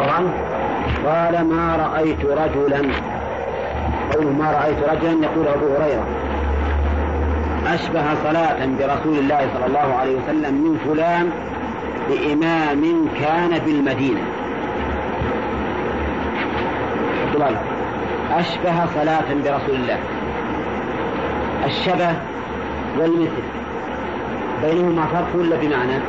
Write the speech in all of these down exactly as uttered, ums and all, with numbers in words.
الله عنه قال ما رأيت رجلا، قوله ما رأيت رجلا يقول أبو هريرة أشبه صلاة برسول الله صلى الله عليه وسلم من فلان بإمام كان بالمدينة. أشبه صلاة برسول الله. الشبه والمثل بينهما فرق ولا بمعنى؟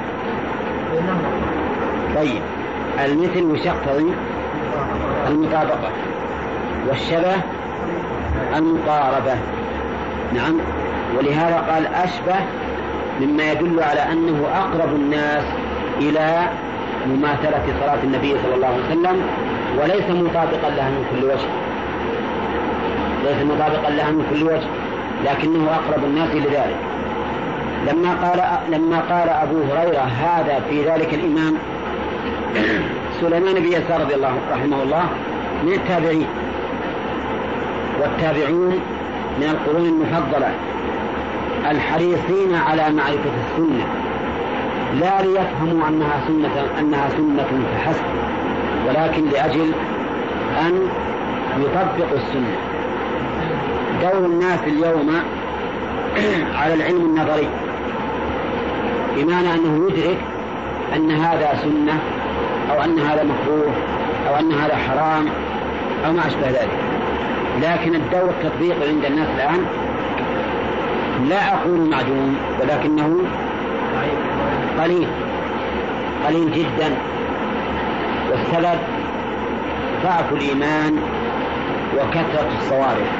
طيب المثل وش يقتضي؟ المطابقة، والشبه المقاربة. نعم، ولهذا قال أشبه مما يدل على أنه أقرب الناس إلى مماثلة صلاة النبي صلى الله عليه وسلم، وليس مطابقا لها من كل وجه، ليس مطابقا لها من كل وجه، لكنه أقرب الناس لذلك. لما قال لما قال أبو هريرة هذا في ذلك الإمام سليمان بن يسار رضي الله رحمه الله من التابعين، والتابعون من القرون المفضلة الحريصين على معرفة السنة، لا ليفهموا أنها سنة أنها سنة فحسب، ولكن لأجل أن يطبقوا السنة. دور الناس اليوم على العلم النظري، بمعنى أنه يدرك أن هذا سنة أو أن هذا مكروه أو أن هذا حرام أو ما أشبه ذلك، لكن الدور التطبيقي عند الناس الآن لا أقول معدوم، ولكنه قليل قليل جدا. والسبب ضعف الإيمان وكثرة الصوارف،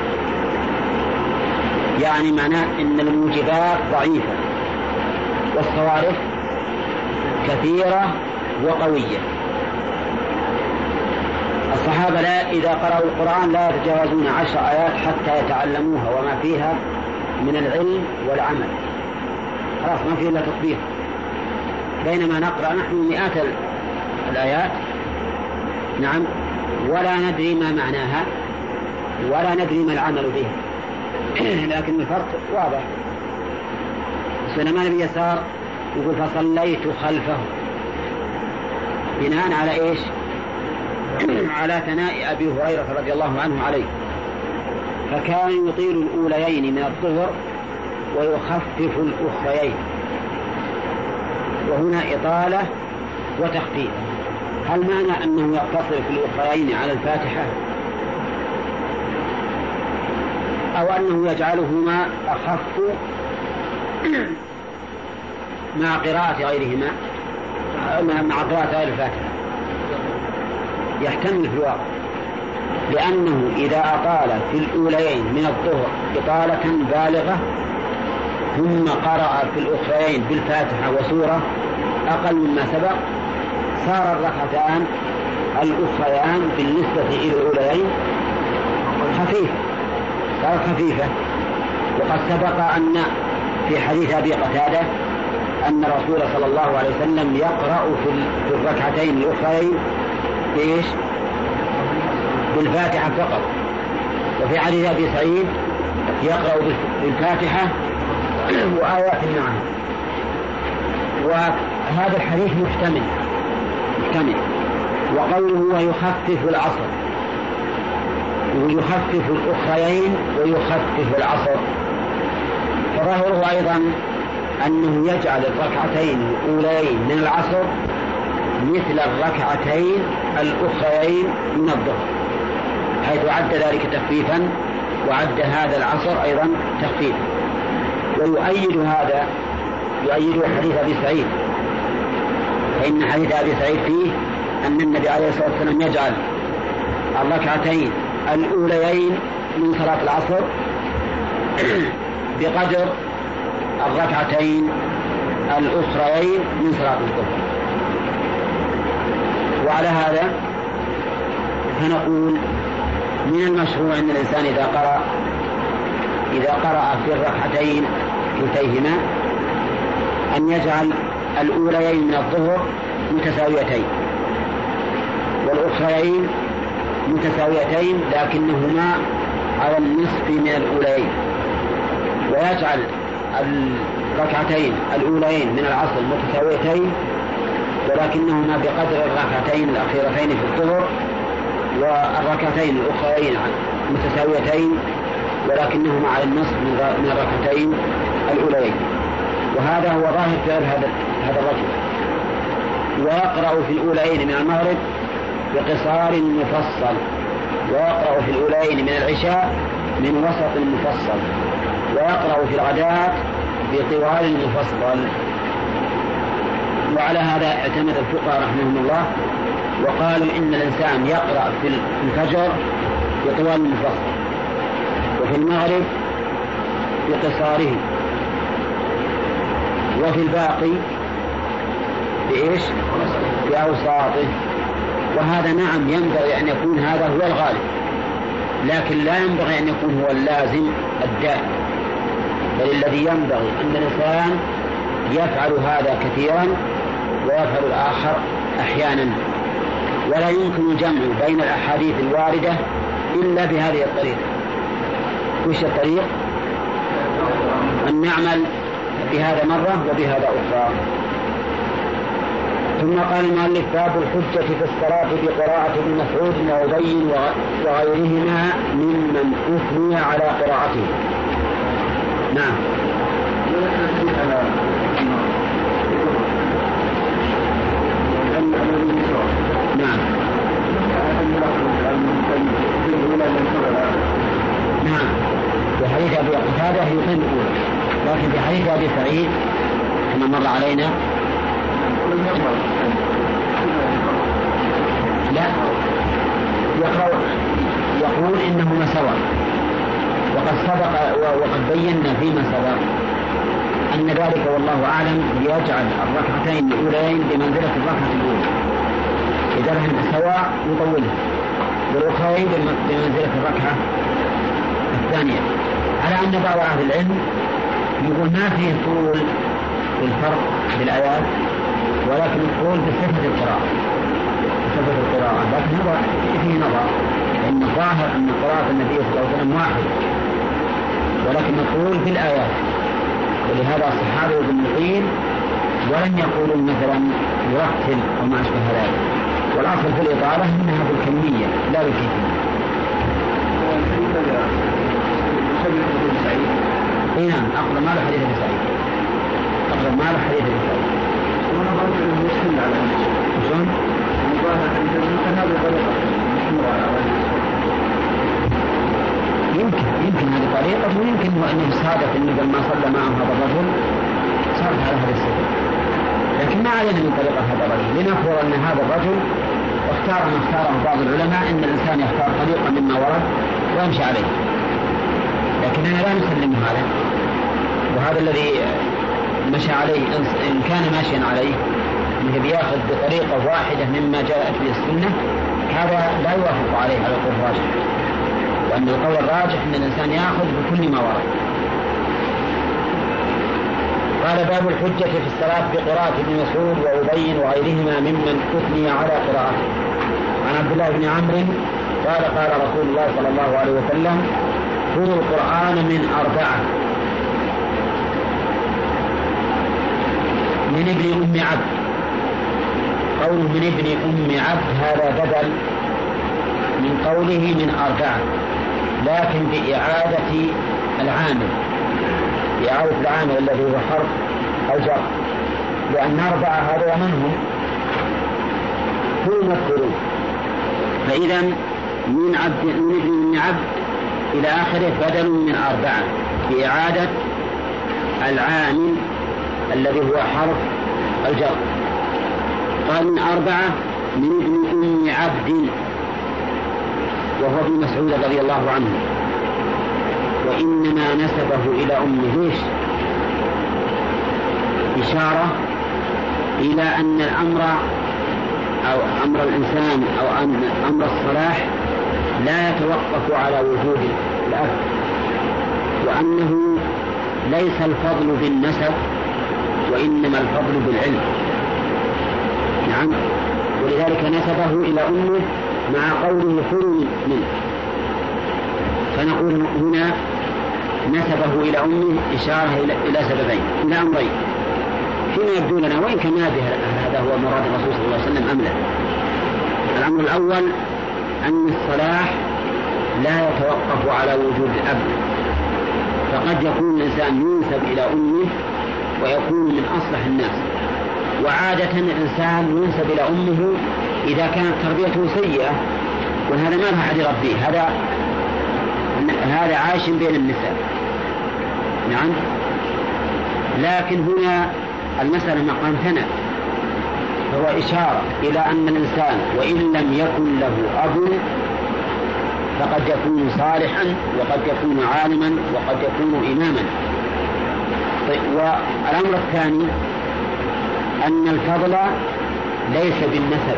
يعني معناه أن الموجبات ضعيفة والصوارف كثيرة وقوية. الصحابة لا إذا قرأوا القرآن لا يتجاوزون عشر آيات حتى يتعلموها وما فيها من العلم والعمل، خلاص ما فيه إلا تطبيق. بينما نقرأ نحن مئات الآيات، نعم، ولا ندري ما معناها ولا ندري ما العمل بها، لكن الفرق واضح. سليمان بن يسار يقول فصليت خلفه بناء على إيش؟ على ثناء أبي هريرة رضي الله عنه عليه، فكان يطيل الأوليين من الظهر ويخفف الأخريين، وهنا إطالة وتخفيف. هل معنى أنه يقتصر في الأخريين على الفاتحة، أو أنه يجعلهما أخف مع قراءة غيرهما مع قراءة غير الفاتحة؟ يحتمل في الواقع، لأنه إذا أطال في الأولين من الظهر إطالة بالغة ثم قرأ في الأخرين بالفاتحة وسورة أقل مما سبق، صار الركعتان الأخريان بالنسبة إلى الأولين خفيفة، صارت خفيفة. وقد سبق أن في حديث أبي قتادة أن الرسول صلى الله عليه وسلم يقرأ في الركعتين الأخرين إيش؟ بالفاتحة فقط. وفي حديث أبي سعيد يقرأ بالفاتحة وآيات معها. وهذا الحديث محتمل محتمل وقوله ويخفف العصر، ويخفف الأخرين ويخفف العصر، فظاهره أيضا أنه يجعل الركعتين الأولين من العصر مثل الركعتين الأخرين من الظهر، حيث عد ذلك تخفيفا وعد هذا العصر أيضا تخفيفا. ويؤيد هذا يؤيد حديث أبي سعيد، فإن حديث أبي سعيد فيه أن النبي عليه الصلاة والسلام يجعل الركعتين الأوليين من صلاة العصر بقدر الركعتين الأخرين من صلاة الظهر. وعلى هذا فنقول من المشروع أن الإنسان إذا قرأ إذا قرأ في الركعتين كلتيهما أن يجعل الأوليين من الظهر متساويتين والأخرين متساويتين لكنهما على النصف من الأوليين، ويجعل الركعتين الأولين من العصر متساويتين ولكنهما بقدر الركعتين الأخيرتين في الظهر، والركعتين الأخرين متساويتين ولكنهما على النصف من الركعتين الأولين. وهذا هو ظاهر فعل هذا هذا الرجل. ويقرأ في الأولين من المغرب بقصار مفصل، ويقرأ في الأولين من العشاء من وسط مفصل، ويقرأ في الغداة بطوال مفصل. وعلى هذا اعتمد الفقهاء رحمهم الله وقالوا إن الإنسان يقرأ في الفجر بطوال مفصل، وفي المغرب بقصاره، وفي الباقي بإيش؟ بأوساطه. وهذا نعم ينبغي أن يكون هذا هو الغالب، لكن لا ينبغي أن يكون هو اللازم الدائم، بل الذي ينبغي أن الإنسان يفعل هذا كثيرا ويفعل الآخر أحيانا. ولا يمكن الجمع بين الأحاديث الواردة إلا بهذه الطريقة. وش الطريق؟ أن نعمل بهذا مرة وبهذا أخرى. ثم قال المؤلف: باب الحجة في الصلاة بقراءة ابن مسعود وأبي وغيرهما ممن أثني على قراءته. نعم. نعم. نعم. في حديث أبي قتادة يقيم الأولى، لكن في حديث أبي سعيد كما مر علينا لا يقرأ يقول إنهما سواء. وقد سبق وقد بينا فيما سبق أن ذلك والله أعلم يجعل الركعتين الأولين بمنزلة الركعة الأولى، إذا هم سواء يطولها، والأخرين بمنزلة الركعة الثانية، على أن بعض أهل العلم يقول ما فيه طول الفرق بالآيات، ولكن الطول بصفة القراءة بصفة القراءة لكن هذا فيه نظر، لأن الظاهر أن قراءة النبي صلى الله عليه وسلم واحد، ولكن الطول في الآيات. ولهذا الصحابة يقولون ولم يقولوا مثلا يرتل وما أشبه ذلك، والأصل في الإطالة أنها بالكمية لا بالكيفية. اي نعم، أقرب ما له حديث ابن سعيد، أقرب ما له حديث ابن سعيد. وانا ظن انه يشتمل على شلون؟ يمكن يمكن هذه طريقة، ويمكن أنه صادف أنه لما صلى معه هذا الرجل صار على هذا السبب، لكن ما علينا من طريقة هذا الرجل، لنفرض أن هذا الرجل اختار ما اختاره بعض العلماء أن الإنسان يختار طريقة مما ورد ويمشي عليه، لكننا لا نسلم هذا. وهذا الذي مشى عليه إن كان ماشيا عليه أنه بياخذ بطريقة واحدة مما جاءت به السنة، هذا لا يوافق عليه على القول الراجح، وأن القول الراجح أن الإنسان يأخذ بكل ما ورد. قال: باب الحجة في الصلاة بقراءة ابن مسعود وأبي وغيرهما ممن أثني على قراءته. عن عبد الله بن عمرو قال: قال رسول الله صلى الله عليه وسلم: خذوا القرآن من أربعة، من ابن أم عبد. قوله من ابن أم عبد هذا بدل من قوله من أربعة، لكن بإعادة العامل، بإعادة العامل الذي هو حرف الجر، لأن أربعة هذا من هم؟ هم مذكورون. فإذا من عبد من ابن أم عبد إلى آخره بدل من أربعة بإعادة العامل الذي هو حرف الجر. قال من أربعة من ابن أم عبد، وهو ابن مسعود رضي الله عنه، وإنما نسبه إلى أمه ليش؟ إشارة إلى أن الأمر أو أمر الإنسان أو أن أمر الصلاح لا يتوقف على وجود الأب، وأنه ليس الفضل بالنسب وإنما الفضل بالعلم. نعم، ولذلك نسبه إلى أمه مع قوله خذوا منه. فنقول هنا نسبه إلى أمه إشارة إلى سببين، إلى أمرين. فيما يبدو لنا وإن كان هذا هو مراد الرسول صلى الله عليه وسلم أم لا. الأمر الأول أن الصلاح لا يتوقف على وجود الأب، فقد يكون الإنسان ينسب إلى أمه ويكون من أصلح الناس، وعادة الإنسان ينسب إلى أمه إذا كانت تربيته سيئة، وهذا ما له أحد يربيه، هذا هذا عايش بين النساء. نعم. لكن هنا المسألة مقام ثناء، هو إشارة إلى أن الإنسان وإن لم يكن له أب فقد يكون صالحا وقد يكون عالما وقد يكون إماما. طيب، والأمر الثاني أن الفضل ليس بالنسب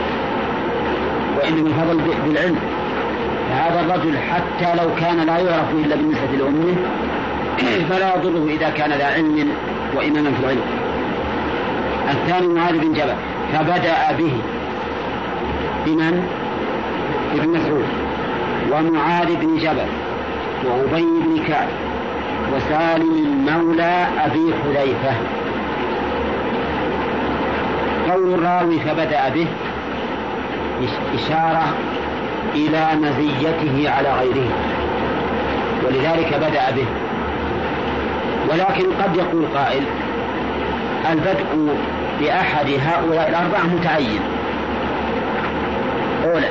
وإنما الفضل بالعلم، فهذا الرجل حتى لو كان لا يعرف إلا بالنسبة لأمه فلا يضره إذا كان ذا علم وإماما في العلم. الثاني معاذ بن جبل، فبدأ به بمن؟ ابن مسعود ومعاذ بن جبل وأبي بن كعب وسالم مولى أبي حذيفة. قول الراوي فبدأ به إشارة إلى مزيته على غيره، ولذلك بدأ به. ولكن قد يقول قائل البدء بأحد هؤلاء الأربعة متعين. أولا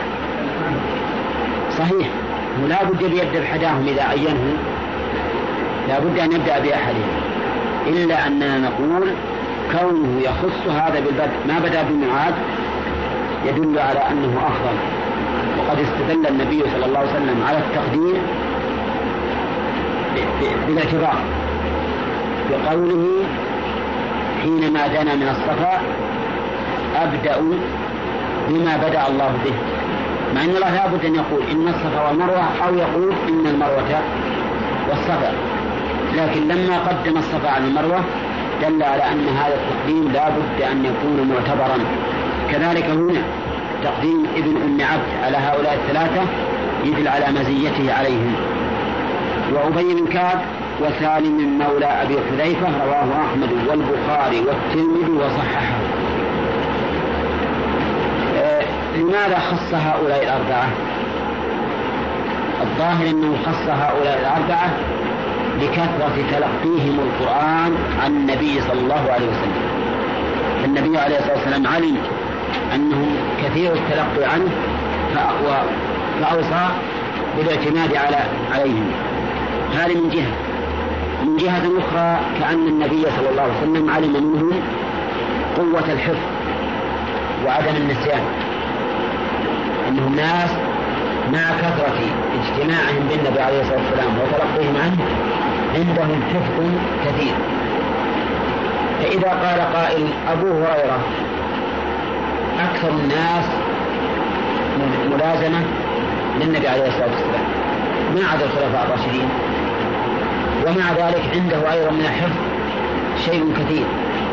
صحيح، لا بد أن يبدأ بحداهم إذا عينه، لا بد أن يبدأ بأحدهم، إلا أننا نقول كونه يخص هذا بالبدء ما بدأ بمعاذ يدل على أنه أفضل. وقد استدل النبي صلى الله عليه وسلم على التقدير بالاعتبار بقوله حينما دنا من الصفا أبدأ بما بدأ الله به، مع أن الله لا بد أن يقول إن الصفا والمروة أو يقول إن المروة والصفا، لكن لما قدم الصفا على المروة دل على أن هذا التقديم لا بد أن يكون معتبرا. كذلك هنا تقديم ابن أم عبد على هؤلاء الثلاثة يدل على مزيته عليهم. وأبي بن كعب وسالم مولى أبي حذيفة رواه أحمد والبخاري والترمذي وصححه. آه لماذا خص هؤلاء الأربعة؟ الظاهر أنه خص هؤلاء الأربعة لكثرة تلقيهم القرآن عن النبي صلى الله عليه وسلم. النبي عليه الصلاة والسلام علم أنهم كثير التلقي عنه فأوصى بالاعتماد على عليهم. هذه من جهة. من جهة أخرى كأن النبي صلى الله عليه وسلم علم منهم قوة الحفظ وعدم النسيان، أنهم ناس مع كثرة اجتماعهم بالنبي عليه الصلاة والسلام وتلقيهم عنه عندهم حفظ كثير. فإذا قال قائل أبو هريرة أكثر الناس ملازمة للنبي عليه الصلاة والسلام ما عدا الخلفاء الراشدين، ومع ذلك عنده أيضا من الحفظ شيء كثير،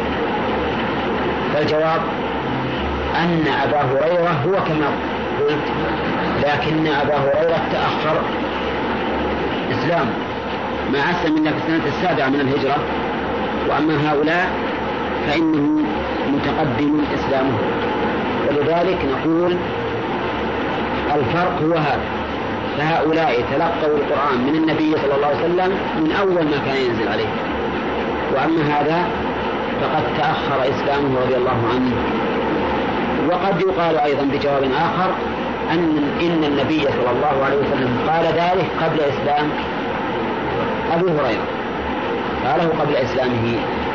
فالجواب أن أبا هريرة هو كما قلت، لكن أبا هريرة تأخر إسلام ما أسلم إلا في السنة السابعة من الهجرة، وأما هؤلاء فإنه متقدم إسلامه. ولذلك نقول الفرق هو هذا، فهؤلاء تلقوا القرآن من النبي صلى الله عليه وسلم من أول ما كان ينزل عليه، وأما هذا فقد تأخر إسلامه رضي الله عنه. وقد يقال أيضا بجواب آخر أن إن النبي صلى الله عليه وسلم قال ذلك قبل إسلام أبي هريرة، قاله قبل إسلامه.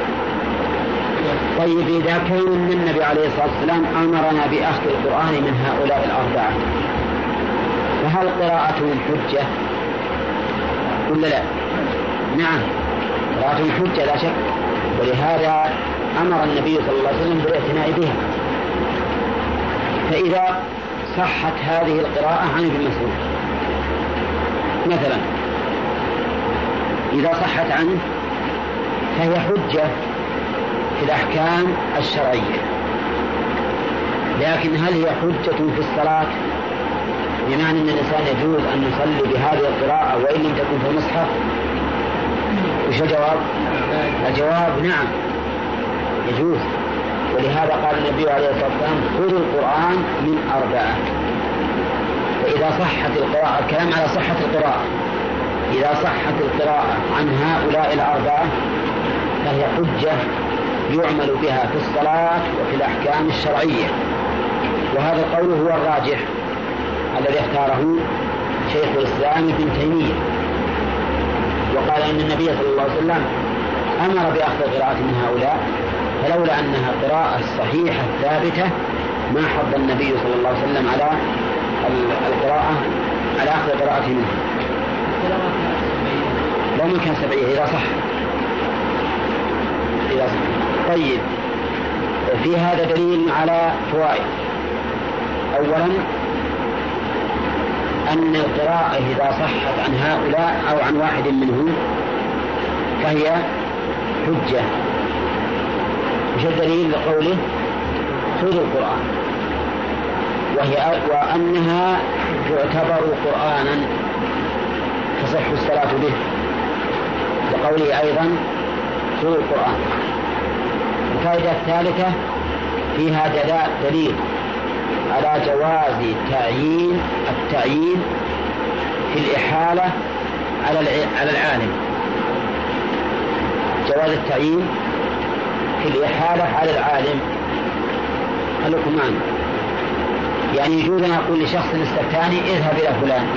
طيب إذا كان النبي عليه الصلاة والسلام أمرنا بأخذ القرآن من هؤلاء الأربعة، فهل قراءتهم حجة ولا لا؟ نعم، قراءتهم حجة لا شك، ولهذا أمر النبي صلى الله عليه وسلم بالاعتناء بها. فإذا صحت هذه القراءة عن ابن مسعود مثلا، إذا صحت عنه فهي حجة في الأحكام الشرعية، لكن هل هي حجة في الصلاة بمعنى أن الإنسان يجوز أن يصلي بهذه القراءة وإن لم تكن في المصحف؟ وش الجواب؟ الجواب نعم، يجوز. ولهذا قال النبي عليه الصلاة والسلام خذوا القرآن من أربعة. فإذا صحت القراءة، الكلام على صحة القراءة، إذا صحت القراءة عن هؤلاء الأربعة فهي حجة يعمل بها في الصلاة وفي الأحكام الشرعية. وهذا القول هو الراجح الذي اختاره شيخ الإسلام ابن تيمية، وقال إن النبي صلى الله عليه وسلم أمر بأخذ قراءة من هؤلاء، فلولا أنها قراءة صحيحة ثابتة ما حض النبي صلى الله عليه وسلم على القراءة على أخذ قراءة منها لو ما كان سبعية إذا صح. إذا صح. طيب، في هذا دليل على فوائد. أولا أن القراءة إذا صحت عن هؤلاء أو عن واحد منهم فهي حجة. وش الدليل لقوله خذوا القرآن؟ وهي وأنها تعتبر قرآنا تصح الصلاة به، لقوله أيضا خذوا القرآن. الفائدة الثالثة فيها دليل على جواز تعيين التعيين في الإحالة على العالم، جواز التعيين في الإحالة على العالم. خلوكم معنا، يعني يجوز أن أقول لشخص استفتاني اذهب إلى فلان.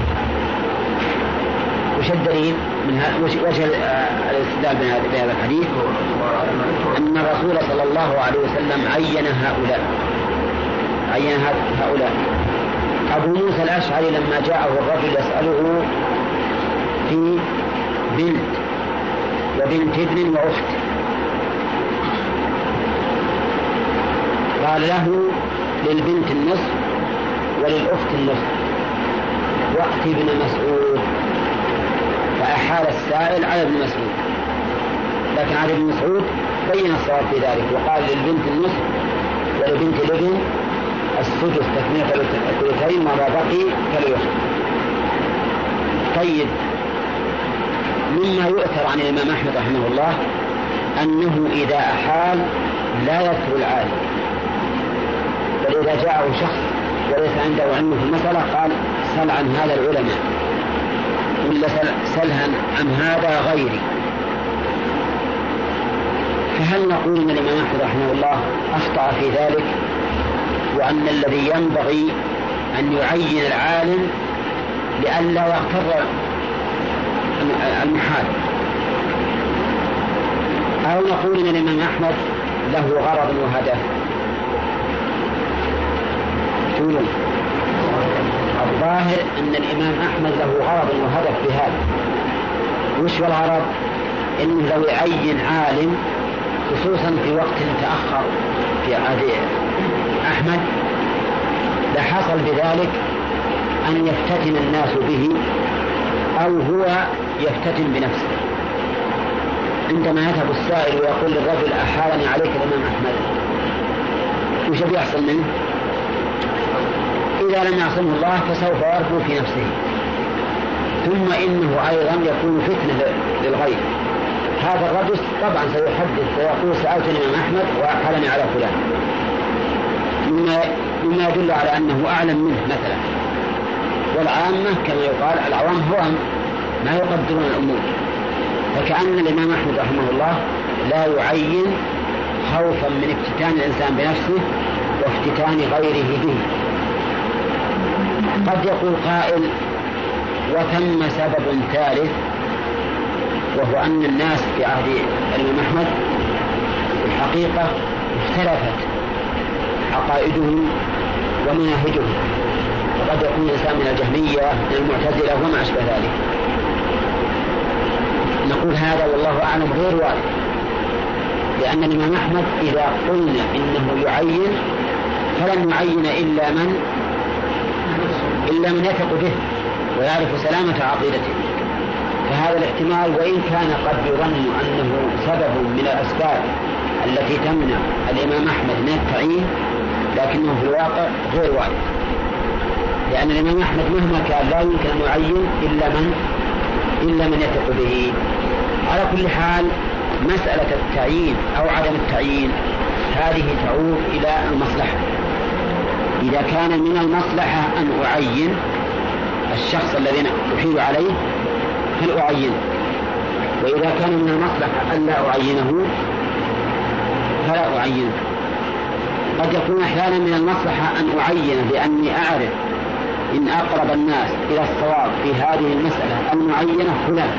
وش الدليل من هذا؟ وجه الاستدلال بهذا الحديث أن الرسول صلى الله عليه وسلم عين هؤلاء عين هؤلاء أبو موسى الأشعري لما جاءه الرجل يسأله في بنت وبنت ابن وأخت، قال له للبنت النصف وللأخت النصف وأت ابن مسعود، فأحال السائل على ابن مسعود، لكن على ابن مسعود بين الصواب في ذلك وقال للبنت النصف ولبنت الابن السدس تكملة الثلثين ما بقي فليخرج. طيب، مما يؤثر عن الإمام أحمد رحمه الله أنه إذا أحال لا يذكر العالم، بل إذا جاءه شخص وليس عنده علم في المسألة قال سل عن هذا العلماء ولا سل عن هذا غيري. فهل نقول أن الإمام أحمد رحمه الله أخطأ في ذلك، وأن الذي ينبغي أن يعين العالم لئلا يغتر المحال، أو نقول أن الإمام أحمد له غرض وهدف؟ تقولون الظاهر أن الإمام أحمد له غرض وهدف بهذا. وش الغرض؟ إنه لو يعين عالم خصوصا في وقت تأخر في عهد أحمد لحصل بذلك أن يفتتن الناس به أو هو يفتتن بنفسه. عندما يذهب السائل ويقول للرجل أحالني عليك الإمام أحمد، وش بيحصل منه؟ إذا لم يعصمه الله فسوف يربو في نفسه، ثم إنه أيضا يكون فتنة للغير. هذا الرجل طبعا سيحدث ويقول سألت الإمام أحمد وأحالني على فلان، مما مما يدل على أنه أعلم منه مثلا. والعامة كما يقال العوام هوام ما يقدرون الأمور. فكأن الإمام أحمد رحمه الله لا يعين خوفا من افتتان الإنسان بنفسه وافتتان غيره به. قد يقول قائل وثم سبب ثالث، وهو أن الناس في عهد الإمام أحمد الحقيقة اختلفت عقائدهم ومناهجهم، وقد يكون الإنسان من الجهمية من المعتزلة وما أشبه ذلك. نقول هذا والله أعلم غير وارد، لأن الإمام أحمد إذا قلنا إنه يعين فلن يعين إلا من إلا من يثق به ويعرف سلامة عقيدته. فهذا الاحتمال وإن كان قد يظن أنه سبب من الأسباب التي تمنع الإمام أحمد من التعيين، لكنه في الواقع غير وارد، لأن الإمام أحمد مهما كان لا يمكن أن يعين إلا من إلا من يثق به. على كل حال مسألة التعيين أو عدم التعيين هذه تعود إلى المصلحة. إذا كان من المصلحة أن أعين الشخص الذي أحيل عليه فلأعينه، وإذا كان من المصلحة أن لا أعينه فلا أعينه. قد يكون أحيانا من المصلحة أن أعينه لأني أعرف إن أقرب الناس إلى الصواب في هذه المسألة المعينة فلان،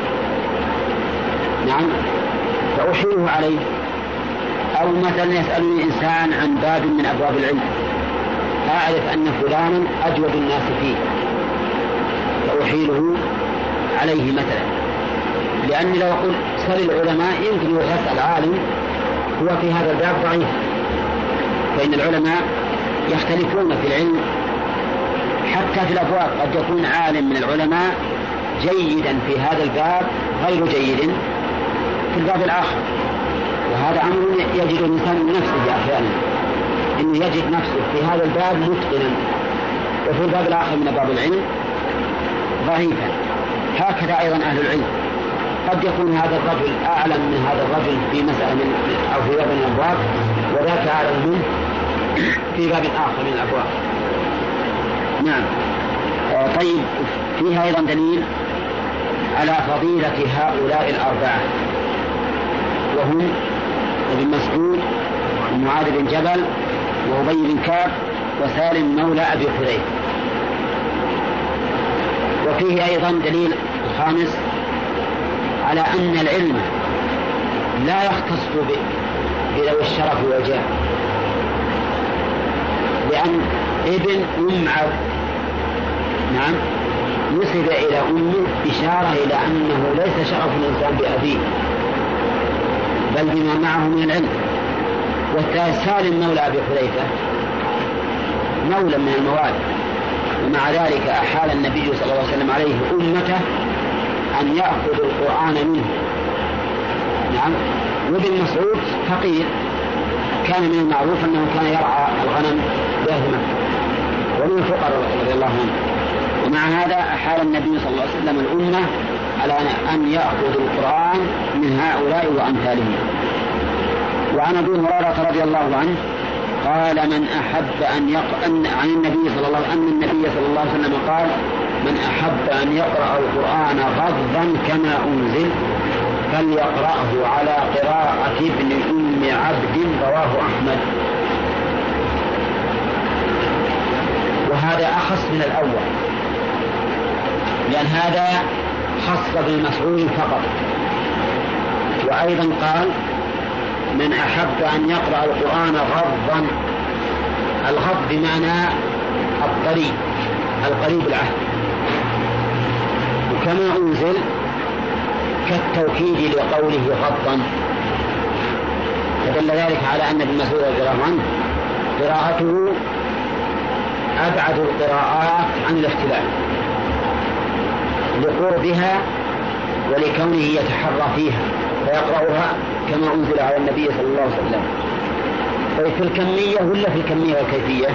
نعم، فأحيله عليه. أو مثلا يسألني إنسان عن باب من أبواب العلم، أعرف أن فلانا أجود الناس فيه فأحيله عليه مثلا، لأني لو قلت سل العلماء يمكن يسأل عالم هو في هذا الباب ضعيف، فإن العلماء يختلفون في العلم حتى في الأبواب. قد يكون عالم من العلماء جيدا في هذا الباب غير جيد في الباب الآخر، وهذا أمر يجد الإنسان من نفسه أحيانا، إنه يجد نفسه في هذا الباب متقنا وفي الباب الآخر من باب العلم ضعيفا. هكذا أيضا أهل العلم، قد يكون هذا الرجل أعلم من هذا الرجل في مسألة من أو في باب من الأبواب، وذاك أعلم منه في باب آخر من الأبواب. نعم. آه طيب، فيها أيضا دليل على فضيلة هؤلاء الأربعة، وهم ابن مسعود ومعاذ بن جبل وأبي بن كعب وسالم مولى أبي حذيفة. وفيه أيضا دليل الخامس على أن العلم لا يختص بذوي الشرف والجاه، لأن ابن أم عبد نعم نسب إلى أمه إشارة إلى أنه ليس شرف الإنسان بأبيه بل بما معه من العلم. والسالم مولى أبي حذيفة مولى من الموالي، ومع ذلك أحال النبي صلى الله عليه وسلم عليه أمته أن يأخذ القرآن منه. نعم. وابن مسعود فقير، كان من المعروف أنه كان يرعى الغنم بأهل مكة ومن الفقراء رضي الله عنه، ومع هذا أحال النبي صلى الله عليه وسلم الأمة على أن يأخذ القرآن من هؤلاء وأمثالهم. وعن أبي هريرة رضي الله عنه قال من أحب أن يقرأ عن النبي صلى الله أن النبي صلى الله عليه وسلم قال من أحب أن يقرأ القرآن غضا كما أنزل فليقرأه على قراءة ابن أم عبد رواه أحمد. وهذا أخص من الأول، لأن هذا خص ابن مسعود فقط. وأيضا قال من أحب أن يقرأ القرآن غضا، الغض بمعنى الطريق القريب العهد، وكما أنزل كالتوكيد لقوله غضا، فدل ذلك على أن ابن مسعود رضي الله عنه قراءته أبعد القراءات عن الاختلاف لقربها ولكونه يتحرى فيها فيقرأها كما أنزل على النبي صلى الله عليه وسلم. في الكمية ولا في الكمية والكيفية؟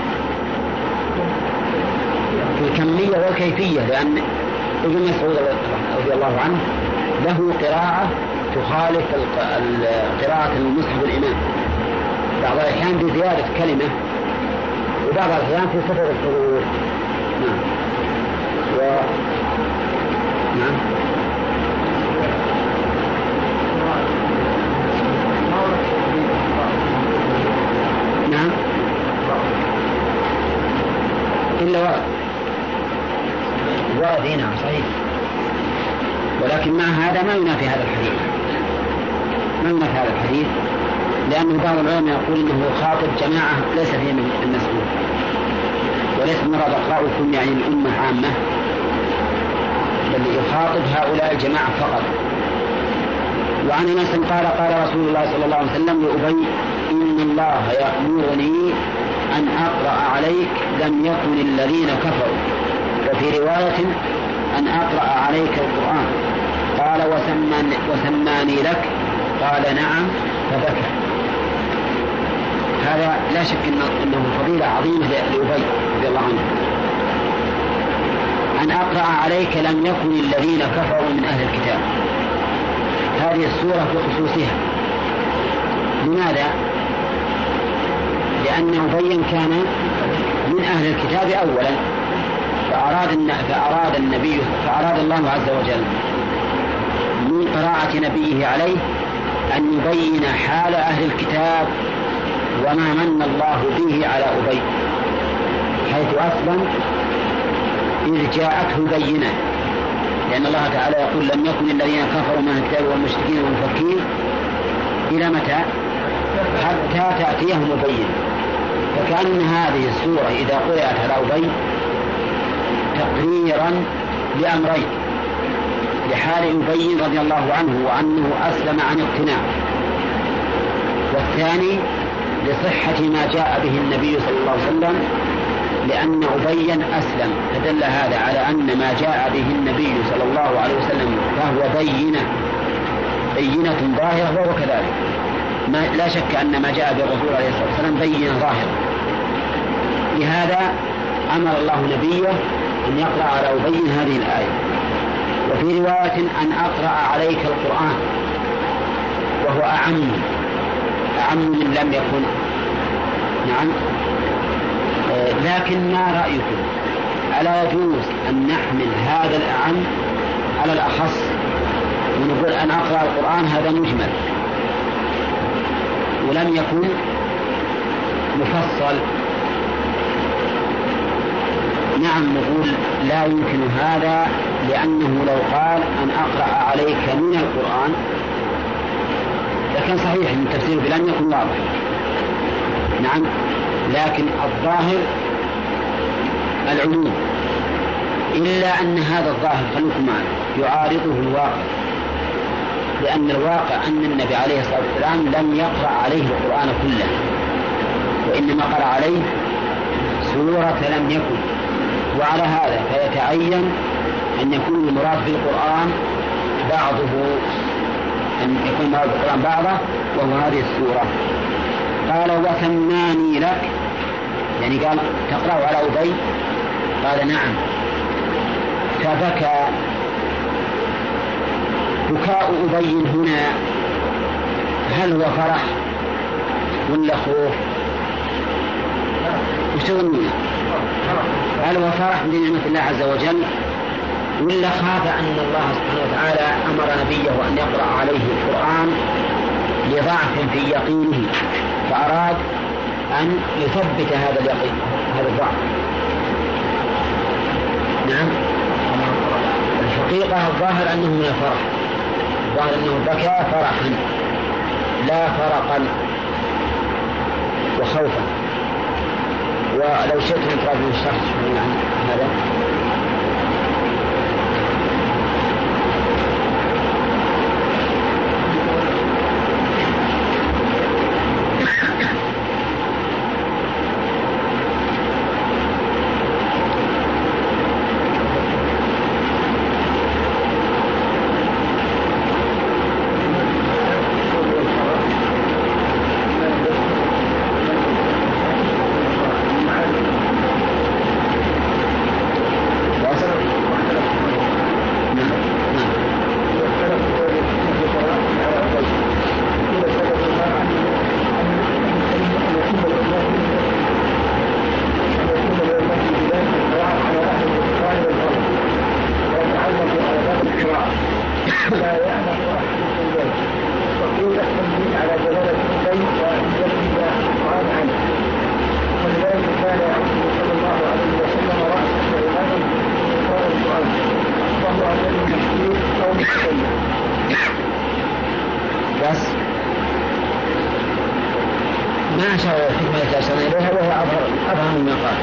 في الكمية والكيفية، لأن ابن مسعود رضي الله عنه له قراءة تخالف قراءة المصحف الإمام، بعض الأحيان بزيادة كلمة وبعض الأحيان في صفة الحروف. نعم. و... نعم. نعم. إلا ورد ورد هنا صحيح، ولكن مع هذا ما ينافي هذا الحديث، ما ينافي هذا الحديث، لأن بعض العلماء يقول إنه خاطب جماعة ليس فيهم المسؤول، وليس مراد أقرأكم يعني الأمة عامة، بل يخاطب هؤلاء الجماعة فقط. وعن أنس قال قال رسول الله صلى الله عليه وسلم لأبي إن الله يأمرني أن أقرأ عليك لم يكن الذين كفروا، وفي رواية أن أقرأ عليك القرآن. قال وسماني, وسماني لك؟ قال نعم، فبكى. هذا لا شك أنه فضيلة عظيمة لأبي رضي الله عنه، أن أقرأ عليك لم يكن الذين كفروا من أهل الكتاب. هذه السورة بخصوصها. لماذا؟ لأن أبي كان من أهل الكتاب أولا، فأراد, فأراد النبي فأراد الله عز وجل من قراءة نبيه عليه أن يبين حال أهل الكتاب وما من الله به على أبي، حيث أسلم إذ جاءته بينة، لأن الله تعالى يقول لم يكن الذين كفروا من الكتاب والمشركين والمفكين إلى متى؟ حتى تأتيهم بينة. فكأن هذه السورة إذا قرأت على أبي تقريرا لأمرين: لحال أبي رضي الله عنه وأنه أسلم عن اقتناع، والثاني لصحة ما جاء به النبي صلى الله عليه وسلم، لأن أبيا أسلم، فدل هذا على أن ما جاء به النبي صلى الله عليه وسلم فهو بينة بينة ظاهرة، وهو كذلك. ما لا شك أن ما جاء بالرسول عليه الصلاة والسلام بينة ظاهرة. لهذا أمر الله نبيه أن يقرأ على أبي هذه الآية. وفي رواية أن أقرأ عليك القرآن، وهو أعم أعم من لم يكن. نعم. آه لكن ما رأيكم؟ ألا يجوز أن نحمل هذا الأعم على الأخص ونقول أن أقرأ القرآن هذا مجمل ولم يكن مفصل؟ نعم، نقول لا يمكن هذا، لأنه لو قال أن أقرأ عليك من القرآن لكن صحيح من تفسيره لم يكن واضح. نعم، لكن الظاهر العموم، إلا أن هذا الظاهر خلوكم معنا يعارضه الواقع، لأن الواقع أن النبي عليه الصلاة والسلام لم يقرأ عليه القرآن كله، وإنما قرأ عليه سورة لم يكن. وعلى هذا فيتعين أن يكون المراد بالقرآن بعضه، أن يكون المراد بالقرآن بعضه وهو هذه السورة. قال وثماني لك، يعني قال تقرأ على أبي؟ قال نعم. فبكى. بكاء أبي هنا هل هو فرح ولا خوف؟ وش تظنون؟ هل هو فرح بنعمة الله عز وجل ولا خاف أن الله سبحانه وتعالى أمر نبيه أن يقرأ عليه القرآن لضعف في يقينه، فأراد أن يثبت هذا اليقين هذا الضعف؟ نعم، الحقيقة الظاهر أنه من الفرح، الظاهر أنه بكى فرحا لا فرقا وخوفا. ولو شئت نقرأ من الشخص يعني هذا. بس ما شاء الحكمة يتأسون إليها وهي أظهر أظهر من قال.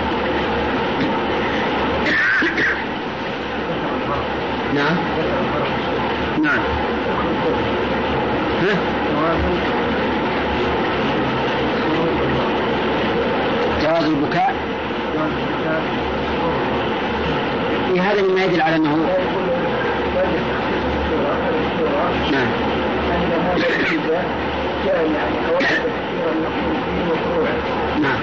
نعم نعم ها؟ جواز البكاء في هذا مما يدل على أنه نعم نعم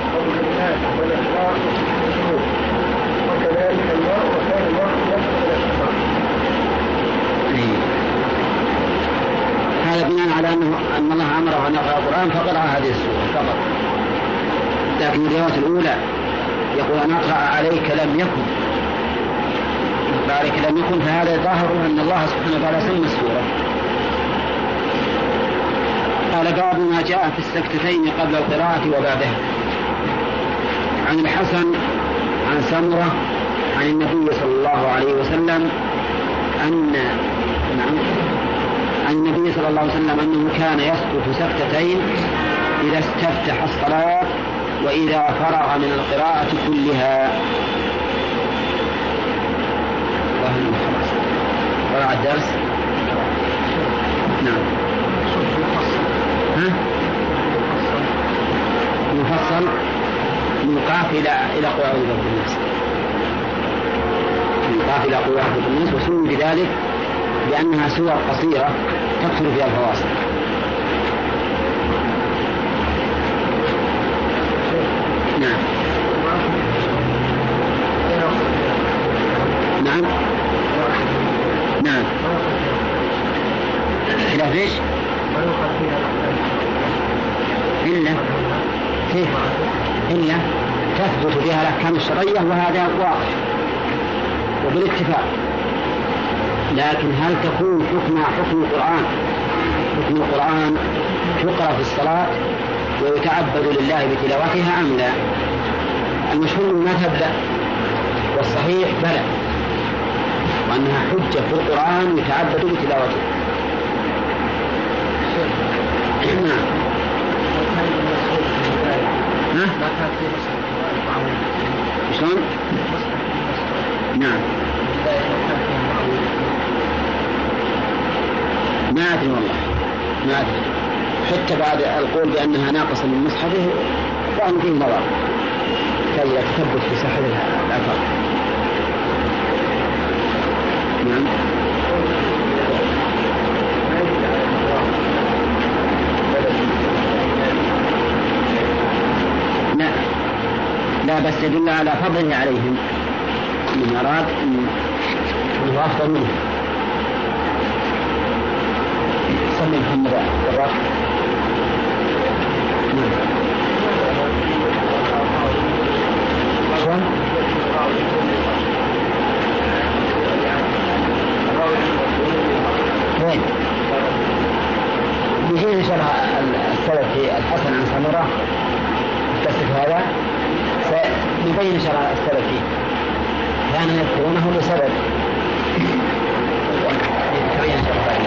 وكذلك الله وكان الله يقبل الشفاعة. أنه أن الله أمره أن يقرأ القرآن فقرأ هذه السورة فقط. لكن الرواية الأولى يقول أن أقرأ عليك لم يكن عليك لم يكن، فهذا ظاهر أن الله سبحانه وتعالى سمى السورة. قال باب ما جاء في السكتتين قبل القراءة وبعدها. عن الحسن عن سمرة عن النبي صلى الله عليه وسلم أن نعم عن النبي صلى الله عليه وسلم أنه كان يسكت سكتتين إذا استفتح الصلاة وإذا فرغ من القراءة كلها. ورع الدرس. نعم. ها؟ مفصل من قاف إلى إلى قل أعوذ برب الناس، من قاف إلى قل أعوذ برب الناس، وسمي بذلك لأنها سور قصيرة تكثر فيها الفواصل. نعم. نعم. نعم. خلاف ايش؟ إلا كيف؟ إلا تثبت بها الأحكام الشرعية، وهذا واضح وبالاتفاق. لكن هل تكون حكم حكم القرآن حكم القرآن تقرأ في الصلاة ويتعبد لله بتلاوتها أم لا؟ المشهور من المذهب لا، والصحيح بلى، وأنها حجة في القرآن يتعبد بتلاوته. نعم. ها؟ شلون؟ نعم. ما أدري والله، ما أدري، حتى بعد القول بأنها ناقصة من مصحفه فهم فيه نظر كي يتثبت في صحة الأثر. نعم. لا لا، بس يدل على فضله عليهم، من أراد أنه أفضل منه. صلي محمد الرب. شلون؟ وين؟ بيجي شرح السلفي الحسن عن سمرة التصف هذا سيبين شرح السلفي كان يذكرونه لسبب يبين شرح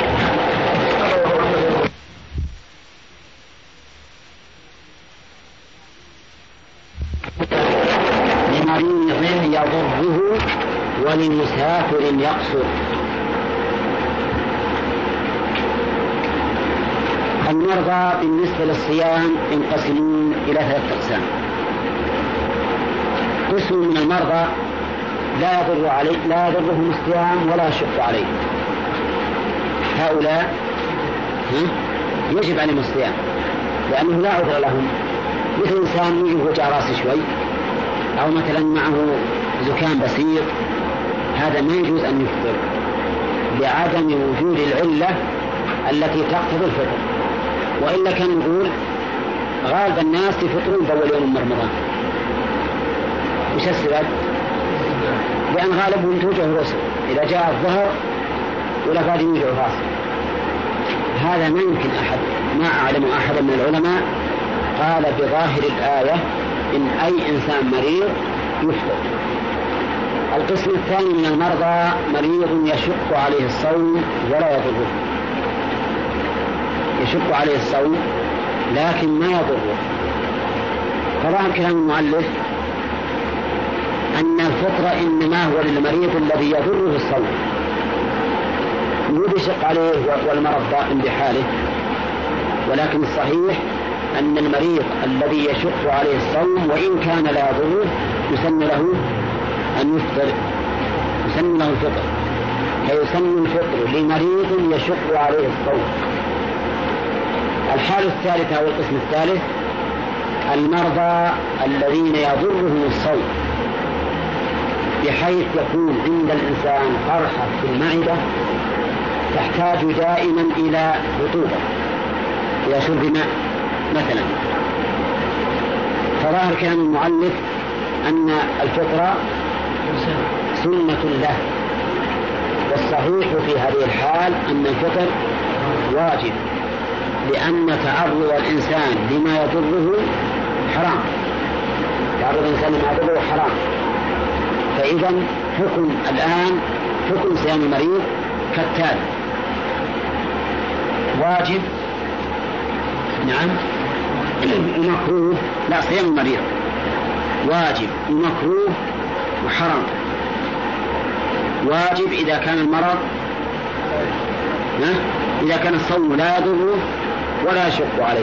لمريض يضره ولمسافر يقصر. المرضى بالنسبة للصيام ينقسمون إلى ثلاثة أقسام. قسم من المرضى لا يضر عليه لا يضرهم الصيام ولا يشق عليه، هؤلاء يجب عليهم الصيام لأنه لا عذر لهم، مثل إنسان يجي وجع راسه شوي أو مثلا معه زكام بسيط، هذا ما يجوز أن يفطر لعدم وجود العلة التي تقتضي الفطر. وإلا كان نقول غالب الناس يفطرون بأول يوم من رمضان. وش السبب؟ لأن غالبهم توجه رأسه إذا جاء الظهر ولا قاعد يوجع رأسه. هذا ما يمكن أحد، ما أعلم أحدا من العلماء قال بظاهر الآية إن أي إنسان مريض يفطر. القسم الثاني من المرضى مريض يشق عليه الصوم ولا يضره، يشق عليه الصوم لكن ما يضره. فظاهر كلام المؤلف أن الفطر إنما هو للمريض الذي يضره الصوم، يشق عليه والمرض دائم بحاله. ولكن الصحيح أن المريض الذي يشق عليه الصوم وإن كان لا يضره يسن له أن يفطر، يسن له الفطر، فيسن الفطر لمريض يشق عليه الصوم. الحالة الثالثة أو القسم الثالث المرضى الذين يضرهم الصوم بحيث يكون عند الإنسان قرحة في المعدة تحتاج دائما إلى رطوبة، إذا شرب ماء مثلا. فظاهر كلام المؤلف أن الفطر سنة له، والصحيح في هذه الحال أن الفطر واجب، لأن تعرض الإنسان لما يضره حرام، تعرض الإنسان لما يضره حرام. فإذا حكم الآن حكم صيام المريض كالتالي: واجب، نعم، ومكروه، لا صيام المريض واجب ومكروه وحرام. واجب إذا كان المرض إذا كان الصوم لا يضره ولا يشق عليه،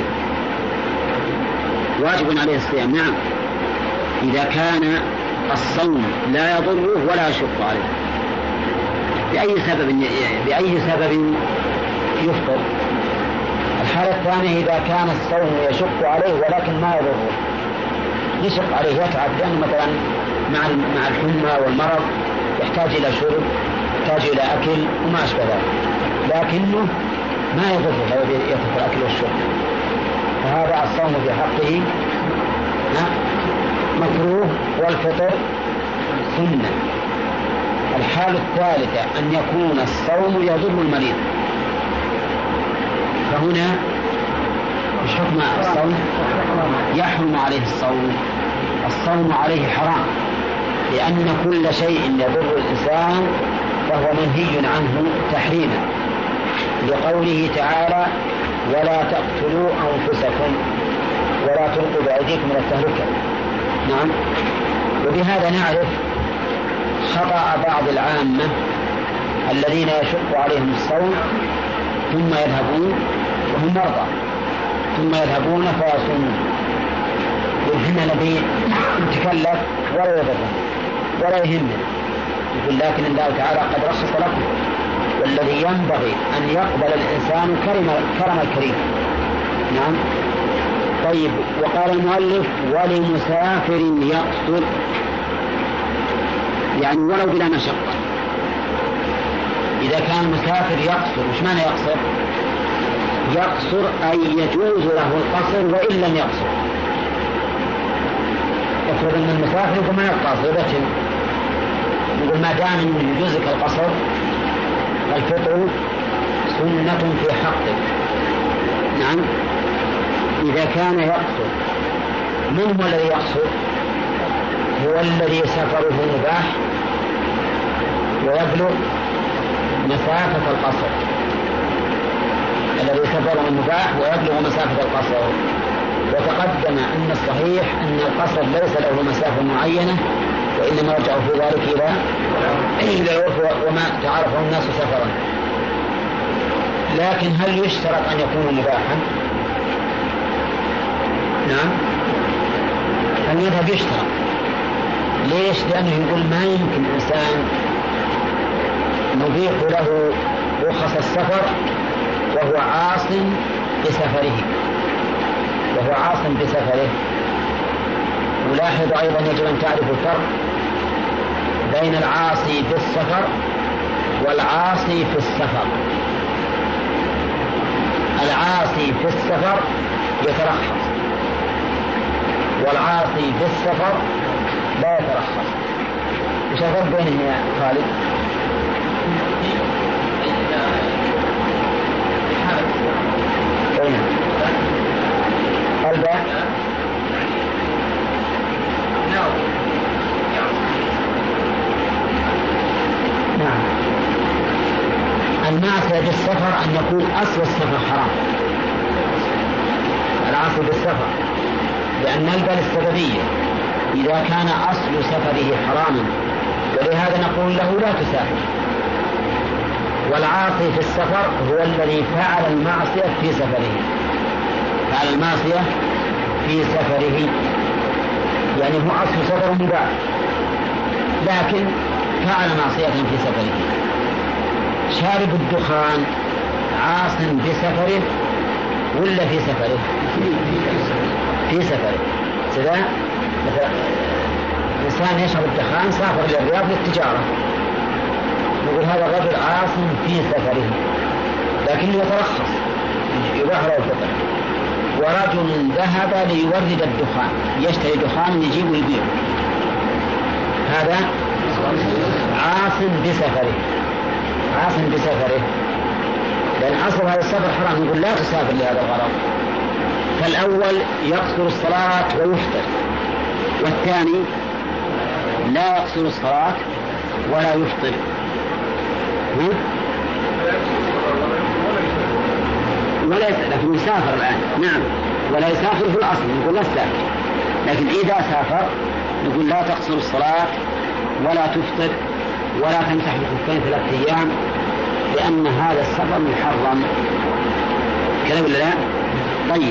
واجب عليه الصيام. نعم، إذا كان الصوم لا يضره ولا يشق عليه بأي سبب بأي سبب يفطر. الحالة الثانية: إذا كان الصوم يشق عليه ولكن ما يضره، يشق عليه يتعب، لأنه مثلا مع مع الحمى والمرض يحتاج إلى شرب، يحتاج إلى أكل وما أشبه ذلك، لكنه ما يضره لو يترك الأكل والشرب، فهذا الصوم في حقه مكروه والفطر سنة. الحالة الثالثة أن يكون الصوم يضر المريض، فهنا مش حكم الصوم يحرم عليه الصوم، الصوم عليه حرام، لأن كل شيء يضر الإنسان فهو منهي عنه تحريما، لقوله تعالى: ولا تقتلوا أنفسكم ولا تلقوا بأيديكم من التهلكة. نعم. وبهذا نعرف خطأ بعض العامة الذين يشق عليهم الصوم ثم يذهبون وهم مرضى ثم يذهبون فيصومون، وإحنا نبي نتكلف ولا يضرهم ولا يهمنا، يقول: لكن الله تعالى قد رخص لكم، والذي ينبغي أن يقبل الإنسان كرم كرم الكريم. نعم. طيب، وقال المؤلف: ولمسافر يقصر، يعني ولو بلا مشقة. إذا كان مسافر يقصر، مش معنى يقصر؟ يقصر أي يجوز له القصر وإن لم يقصر. افرض أن المسافر يقول: ما يقصر بتن، يقول: ما دام يجوزك القصر الفطر سنة في حقك. نعم. إذا كان يقصر، من هو الذي يقصر؟ هو الذي سفره مباح ويبلغ مسافة القصر، الذي سفره مباح ويبلغ مسافة القصر. وتقدم أن الصحيح أن القصر ليس له مسافة معينة، وإنما يرجع في ذلك إلى إلى العرف وما تعرفه الناس سفرا. لكن هل يشترط أن يكون مباحا؟ نعم، المذهب يشترط. ليش؟ لأنه يقول ما يمكن إنسان نضيف له رخص السفر وهو عاص بسفره وهو عاص بسفره. ولاحظ أيضا يجب أن تعرف الفرق بين العاصي بالسفر والعاصي في السفر. العاصي في السفر يترخص، والعاصي في السفر لا يترخص. ايش الفرق بينهم يا خالد؟ بينهم الباء نعم. المعصية بالسفر أن يكون أصل السفر حرام، العاصي بالسفر، لأن نلقى السببية إذا كان أصل سفره حراما، ولهذا نقول له لا تسافر. والعاصي في السفر هو الذي فعل المعصية في سفره، فعل المعصية في سفره، يعني هو أصل سفره مباح لكن فعل معصية في سفره. شارب الدخان عاص بسفره ولا في سفره؟ في سفره. سواء مثلا إنسان يشرب الدخان سافر إلى الرياض للتجارة، نقول هذا الرجل عاص في سفره لكنه يترخص، يباح له الفطر. ورجل ذهب ليورد الدخان، يشتري دخان يجيب ويبيع، هذا عاص بسفره، عاص بسفره، لأن أصل هذا السفر حرام، يقول لا تسافر لهذا الغرض. فالأول يقصر الصلاة ويفطر، والثاني لا يقصر الصلاة ولا يفطر. ولا لكن يسافر الآن، نعم، ولا يسافر في الأصل، نقول لا تسافر، لكن إذا سافر نقول لا تقصر الصلاة ولا تفطر ولا تمسح الخفين ثلاثة أيام، لأن هذا السفر محرم. كذا ولا لا؟ طيب،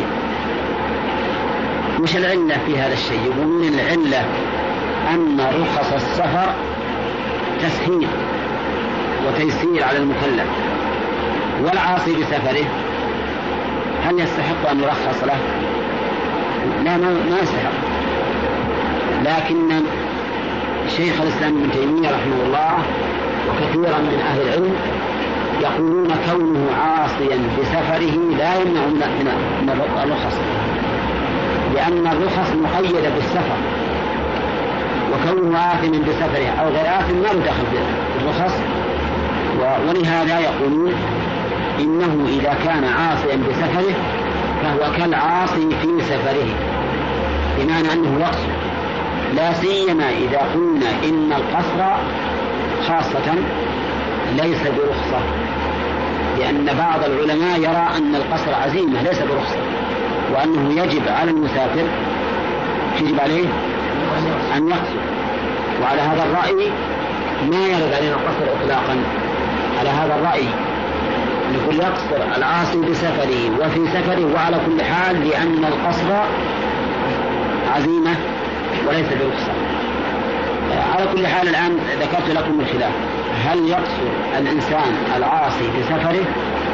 وش العلة في هذا الشيء؟ يقولون العلة أن رخص السفر تسهيل وتيسير على المكلف، والعاصي بسفره هل يستحق أن يرخص له؟ لا، ما يستحق. لكن شيخ الإسلام ابن تيمية رحمه الله وكثيرا من أهل العلم يقولون كونه عاصيا بسفره لا يمنع من الرخص، لأن الرخص مقيدة بالسفر، وكونه آثما بسفره أو غير آثم ما له دخل بالرخص. ولهذا يقولون إنه إذا كان عاصيا بسفره فهو كالعاصي في سفره، بمعنى أنه يقصر، لا سيما إذا قلنا إن القصر خاصة ليس برخصة، لأن بعض العلماء يرى أن القصر عزيمة ليس برخصة، وأنه يجب على المسافر يجب عليه أن يقصر. وعلى هذا الرأي ما يرد علينا القصر إطلاقا، على هذا الرأي يقول يقصر العاصي بسفره وفي سفره وعلى كل حال، لأن القصر عزيمة وليس برخصة. على كل حال الآن ذكرت لكم الخلاف، هل يقصر الإنسان العاصي بسفره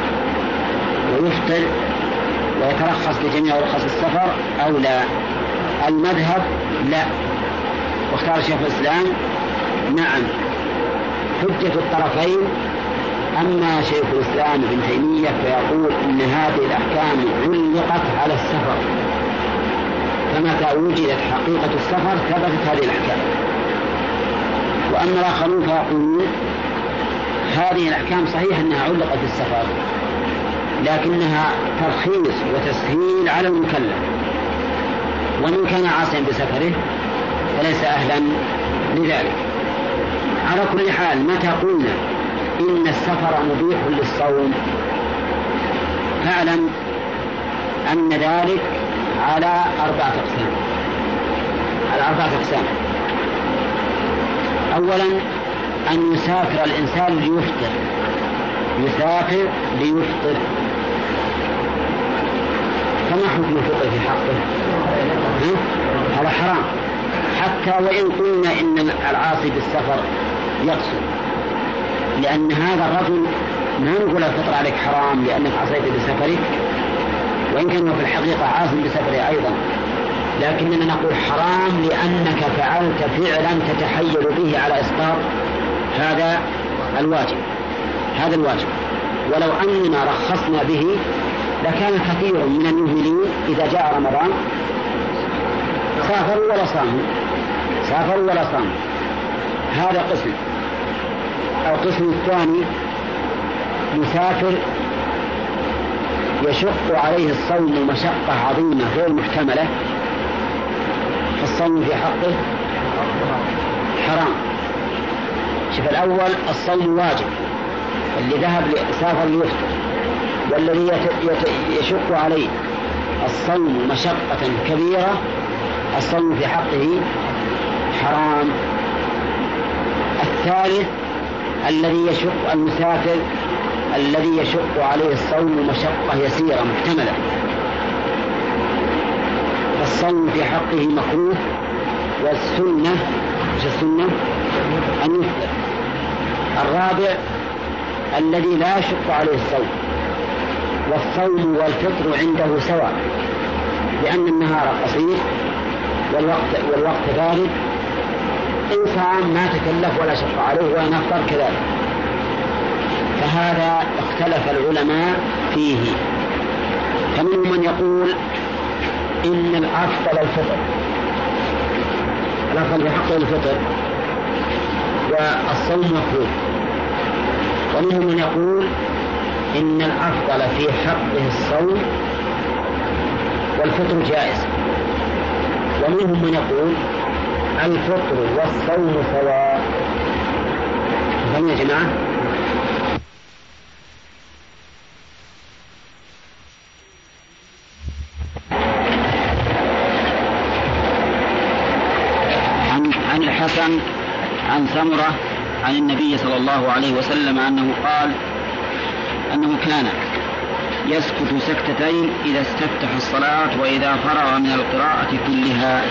ويفطر ويترخص بجميع رخص السفر أو لا؟ المذهب لا، واختار شيخ الإسلام نعم، حجة الطرفين. أما شيخ الإسلام ابن تيمية فيقول إن هذه الأحكام علقت على السفر، فمتى وجدت حقيقة السفر ثبتت هذه الأحكام. وأما الآخرون فيقولون هذه الأحكام صحيح أنها علقت بالسفر، لكنها ترخيص وتسهيل على المكلف، ومن كان عاصيا بسفره فليس أهلا لذلك. على كل حال متى قلنا إن السفر مبيح للصوم فاعلم أن ذلك على أربعة أقسام، على أربعة أقسام. أولا أن يسافر الإنسان ليفطر، يسافر ليفطر، فما حكم الفطر في حقه؟ هذا حرام، حتى وإن قلنا إن العاصي بالسفر يقصر، لأن هذا الرجل ما نقول الفطر عليك حرام لأنك عصيت بسفرك، وإن كان في الحقيقة عاصم بسفره أيضا، لكننا نقول حرام لأنك فعلت فعلا تتحيل به على إسقاط هذا الواجب، هذا الواجب. ولو أننا رخصنا به لكان كثير من المهملين إذا جاء رمضان سافروا ولا صاموا، سافروا ولا صاموا. هذا قسم. القسم الثاني مسافر يشق عليه الصوم مشقة عظيمة غير محتملة، فالصوم في حقه حرام. شوف، الأول الصوم واجب، اللي ذهب سافر ليفطر، والذي يشق عليه الصوم مشقة كبيرة الصوم في حقه حرام. الثالث الذي يشق المسافر الذي يشق عليه الصوم مشقة يسيرة محتملة، فالصوم في حقه مكروه، والسنة مش السنة أن يفطر. الرابع الذي لا يشق عليه الصوم، والصوم والفطر عنده سواء، لأن النهار قصير والوقت والوقت بارد، إنسان ما تكلف ولا شق عليه ولا أفطر كذلك. فهذا اختلف العلماء فيه، فمنهم من يقول إن الأفضل الفطر، الأفضل بحق الفطر والصوم مفروض. ومنهم من يقول إن الأفضل في حقه الصوم والفطر جائز. ومنهم من يقول الفطر والصوم سواء. فهم يا جماعة؟ عن, عن الحسن عن سمرة عن النبي صلى الله عليه وسلم أنه قال أنه كان يسكت سكتتين إذا استفتح الصلاة وإذا فرغ من القراءة كلها.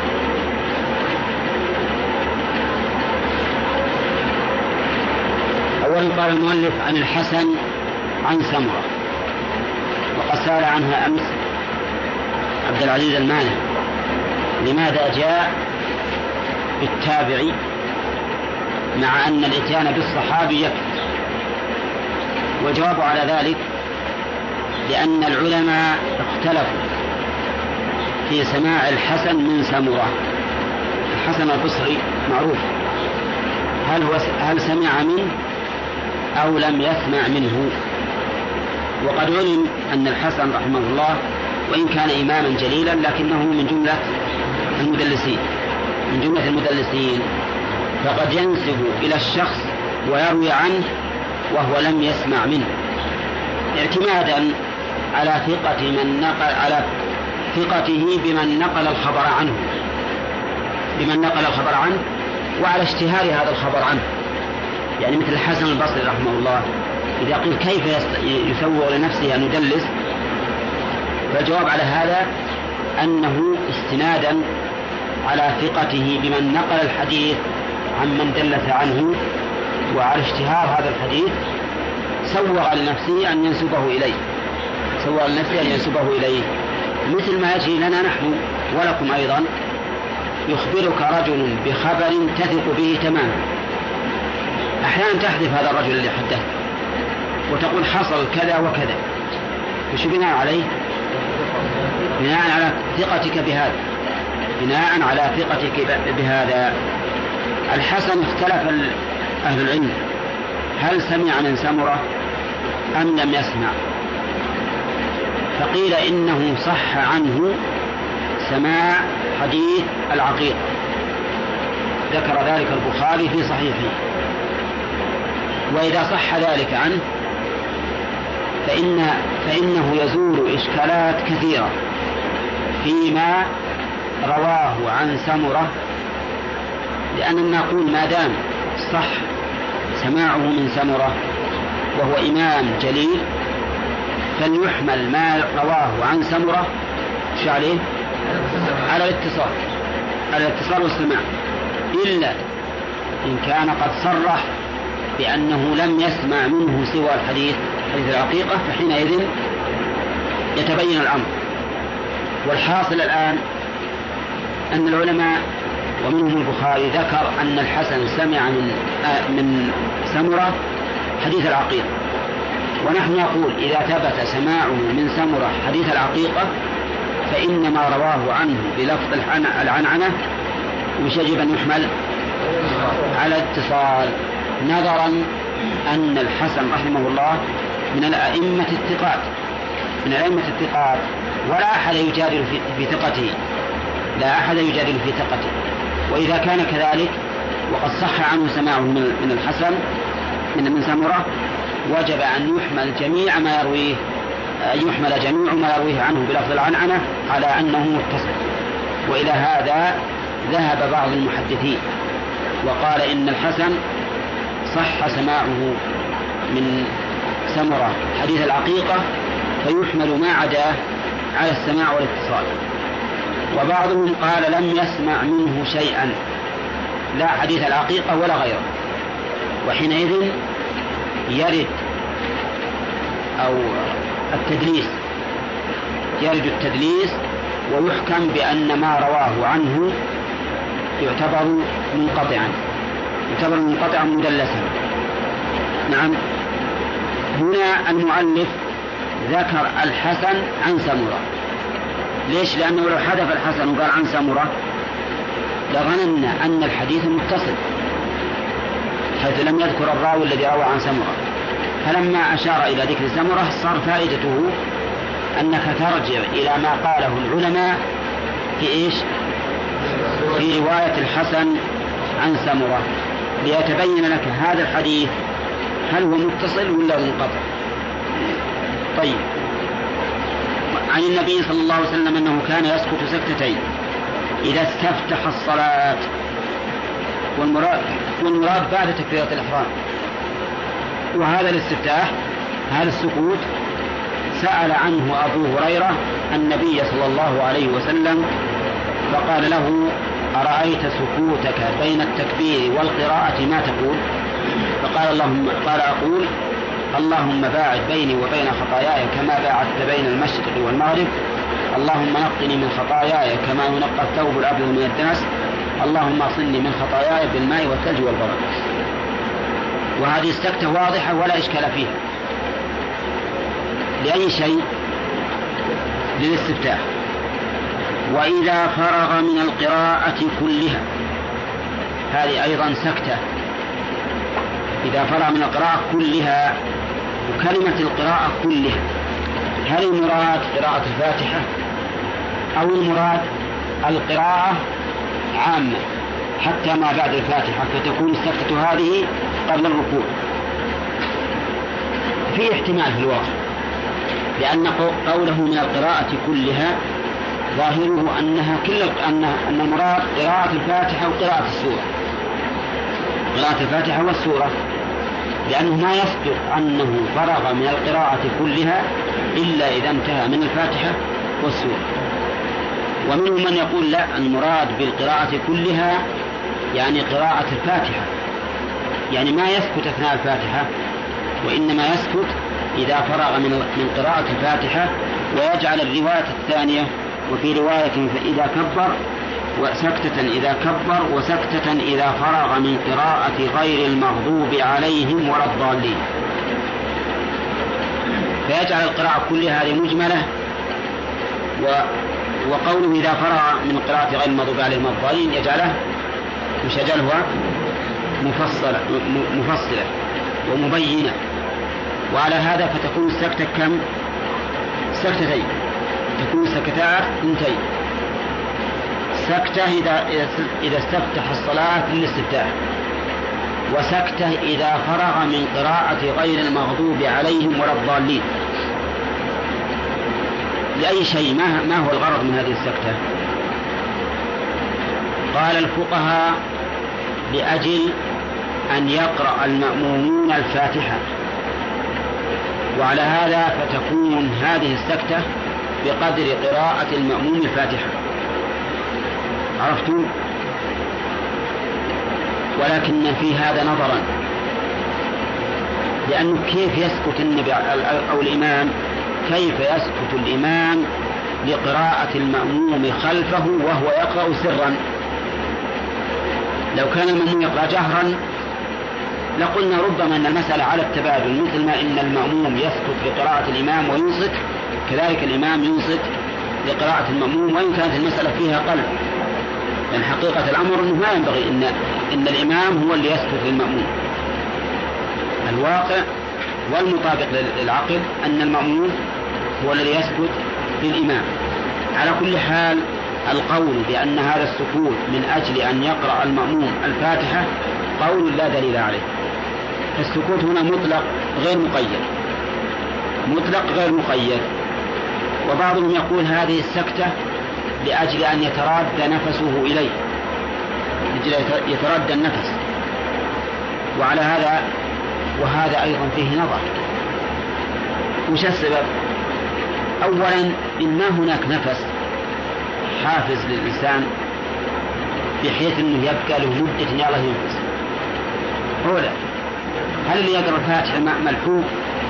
أولا قال المؤلف عن الحسن عن سمرة، وقد سأل عنها أمس عبد العزيز المالك لماذا جاء بالتابعي مع أن الإتيان بالصحابي يكفي. والجواب على ذلك لأن العلماء اختلفوا في سماع الحسن من سمرة. الحسن البصري معروف، هل هو هل سمع منه أو لم يسمع منه؟ وقد علم أن الحسن رحمه الله وإن كان إماما جليلا لكنه من جملة المدلسين من جملة المدلسين فقد ينسب إلى الشخص ويروي عنه وهو لم يسمع منه، اعتمادا على ثقة من نقل على ثقته بمن نقل الخبر عنه بمن نقل الخبر عنه وعلى اشتهار هذا الخبر عنه. يعني مثل الحسن البصري رحمه الله إذا قيل كيف يسوغ لنفسه أن يدلس، فالجواب على هذا أنه استنادا على ثقته بمن نقل الحديث عمن دلس عنه وعلى اشتهار هذا الحديث سوغ لنفسه أن ينسبه إليه سوغ لنفسه أن ينسبه إليه مثل ما يجري لنا نحن ولكم أيضا. يخبرك رجل بخبر تثق به تماما، أحيانا تحذف هذا الرجل اللي حدث وتقول حصل كذا وكذا، وش بناء عليه؟ بناء على ثقتك بهذا بناء على ثقتك بهذا. الحسن اختلف أهل العلم هل سمع من سمرة أم لم يسمع، فقيل إنه صح عنه سماع حديث العقيق، ذكر ذلك البخاري في صحيحه. وإذا صح ذلك عنه فإن فإنه يزول إشكالات كثيرة فيما رواه عن سمرة، لأننا نقول ما دام صح سماعه من سمرة وهو إمام جليل فليحمل ما رواه عن سمرة شو عليه؟ على الاتصال على الاتصال والسماع، إلا إن كان قد صرح بأنه لم يسمع منه سوى الحديث حديث العقيقة، فحينئذ يتبين الأمر. والحاصل الآن أن العلماء ومنهم البخاري ذكر أن الحسن سمع من من سمرة حديث العقيقة، ونحن نقول إذا ثبت سماعه من سمرة حديث العقيقة فإنما رواه عنه بلفظ العنعنة وش يجب أن يحمل على اتصال، نظرا أن الحسن رحمه الله من الأئمة الثقات من الأئمة الثقات ولا أحد يجادل في ثقته لا أحد يجادل في ثقته. وإذا كان كذلك وقد صح عنه سماعه من الحسن من من سمرة وجب أن يحمل جميع ما يرويه يحمل جميع ما يرويه عنه بلفظ العنعنة على أنه متصل. وإلى هذا ذهب بعض المحدثين وقال إن الحسن صح سماعه من سمرة حديث العقيقة فيحمل ما عداه على السماع والاتصال. وبعضهم قال لم يسمع منه شيئا لا حديث العقيقة ولا غيره، وحينئذ يرد أو التدليس يرد التدليس ويحكم بأن ما رواه عنه يعتبر منقطعا يعتبر منقطعا مدلسا. نعم. هنا المؤلف ذكر الحسن عن سمرة. ليش؟ لأنه لو حذف الحسن وقال عن سمرة لظننا أن الحديث متصل، حيث لم يذكر الراوي الذي روى عن سمرة. فلما أشار إلى ذكر سمرة صار فائدته أنك ترجع إلى ما قاله العلماء في إيش؟ في رواية الحسن عن سمرة، ليتبين لك هذا الحديث هل هو متصل ولا منقطع. طيب، عن النبي صلى الله عليه وسلم أنه كان يسكت سكتتين إذا استفتح الصلاة، والمراد, والمراد بعد تكبيرة الإحرام. وهذا الاستفتاح، هذا السكوت، سأل عنه أبو هريرة النبي صلى الله عليه وسلم فقال له: أرأيت سكوتك بين التكبير والقراءة ما تقول؟ فقال اللهم قال أقول: اللهم باعد بيني وبين خطاياي كما باعدت بين المشرق والمغرب، اللهم نقني من خطاياي كما ينقى الثوب الأبيض من الدنس، اللهم اصلني من خطاياي بالماء والثلج والبرد. وهذه السكتة واضحة ولا إشكال فيها. لأي شيء؟ للاستفتاح. وإذا فرغ من القراءة كلها، هذه أيضا سكتة إذا فرغ من القراءة كلها. وكلمة القراءة كلها هل المراد قراءة الفاتحة أو المراد القراءة عامة حتى ما بعد الفاتحة، فتكون السكتة هذه قبل الركوع؟ في احتمال في الواقع، لأن قوله من القراءة كلها ظاهره أنها كل أن أن المراد قراءة الفاتحة وقراءة السورة، قراءة الفاتحة والسورة، لأنه ما يصدق أنه فرغ من القراءة كلها إلا إذا انتهى من الفاتحة والسورة. ومنهم من يقول لا، المراد بالقراءة كلها يعني قراءة الفاتحة، يعني ما يسكت أثناء الفاتحة، وإنما يسكت إذا فرغ من من قراءة الفاتحة، ويجعل الرواية الثانية وفي رواية فإذا كبر، وسكتة إذا كبر، وسكتة إذا فرغ من قراءة غير المغضوب عليهم ولا الضالين. فيجعل القراءة كلها هذه مجملة، و وقوله إذا فرغ من قراءة غير المغضوب عليهم ولا الضالين يجعله مش يجعلها مفصلة مفصلة ومبينة. وعلى هذا فتكون السكتة كم؟ سكتتين، تكون سكتات اثنتين: سكتة إذا إذا استفتح الصلاة للاستفتاح، وسكتة إذا فرغ من قراءة غير المغضوب عليهم ولا الضالين. لأي شيء؟ ما ما هو الغرض من هذه السكتة؟ قال الفقهاء: لأجل أن يقرأ المأمومون الفاتحة، وعلى هذا فتكون هذه السكتة بقدر قراءة المأموم الفاتحة. عرفتم؟ ولكن في هذا نظرا، لأنه كيف يسكت النبي أو الإمام، كيف يسكت الإمام لقراءة المأموم خلفه وهو يقرأ سرا؟ لو كان المأموم يقرأ جهرا لقلنا ربما أن المسألة على التبادل، مثل ما إن المأموم يسكت لقراءة الإمام وينصت، كذلك الإمام ينصت لقراءة المأموم، وإن كانت المسألة فيها قلب. لأن حقيقة الأمر أنه ما ينبغي إن, إن الإمام هو اللي يسكت للمأموم. الواقع والمطابق للعقل أن المأموم هو الذي يسكت للإمام. على كل حال القول بأن هذا السكوت من أجل أن يقرأ المأموم الفاتحة قول لا دليل عليه. السكوت هنا مطلق غير مقيد، مطلق غير مقيد. وبعضهم يقول هذه السكتة لأجل أن يتراد نفسه إليه، يتراد النفس. وعلى هذا وهذا أيضا فيه نظر. وش السبب؟ أولا إن ما هناك نفس حافز للإنسان بحيث أنه يبقى له مدة يلا ينفس. أولا هل اللي يقرأ الفاتحة ملحوق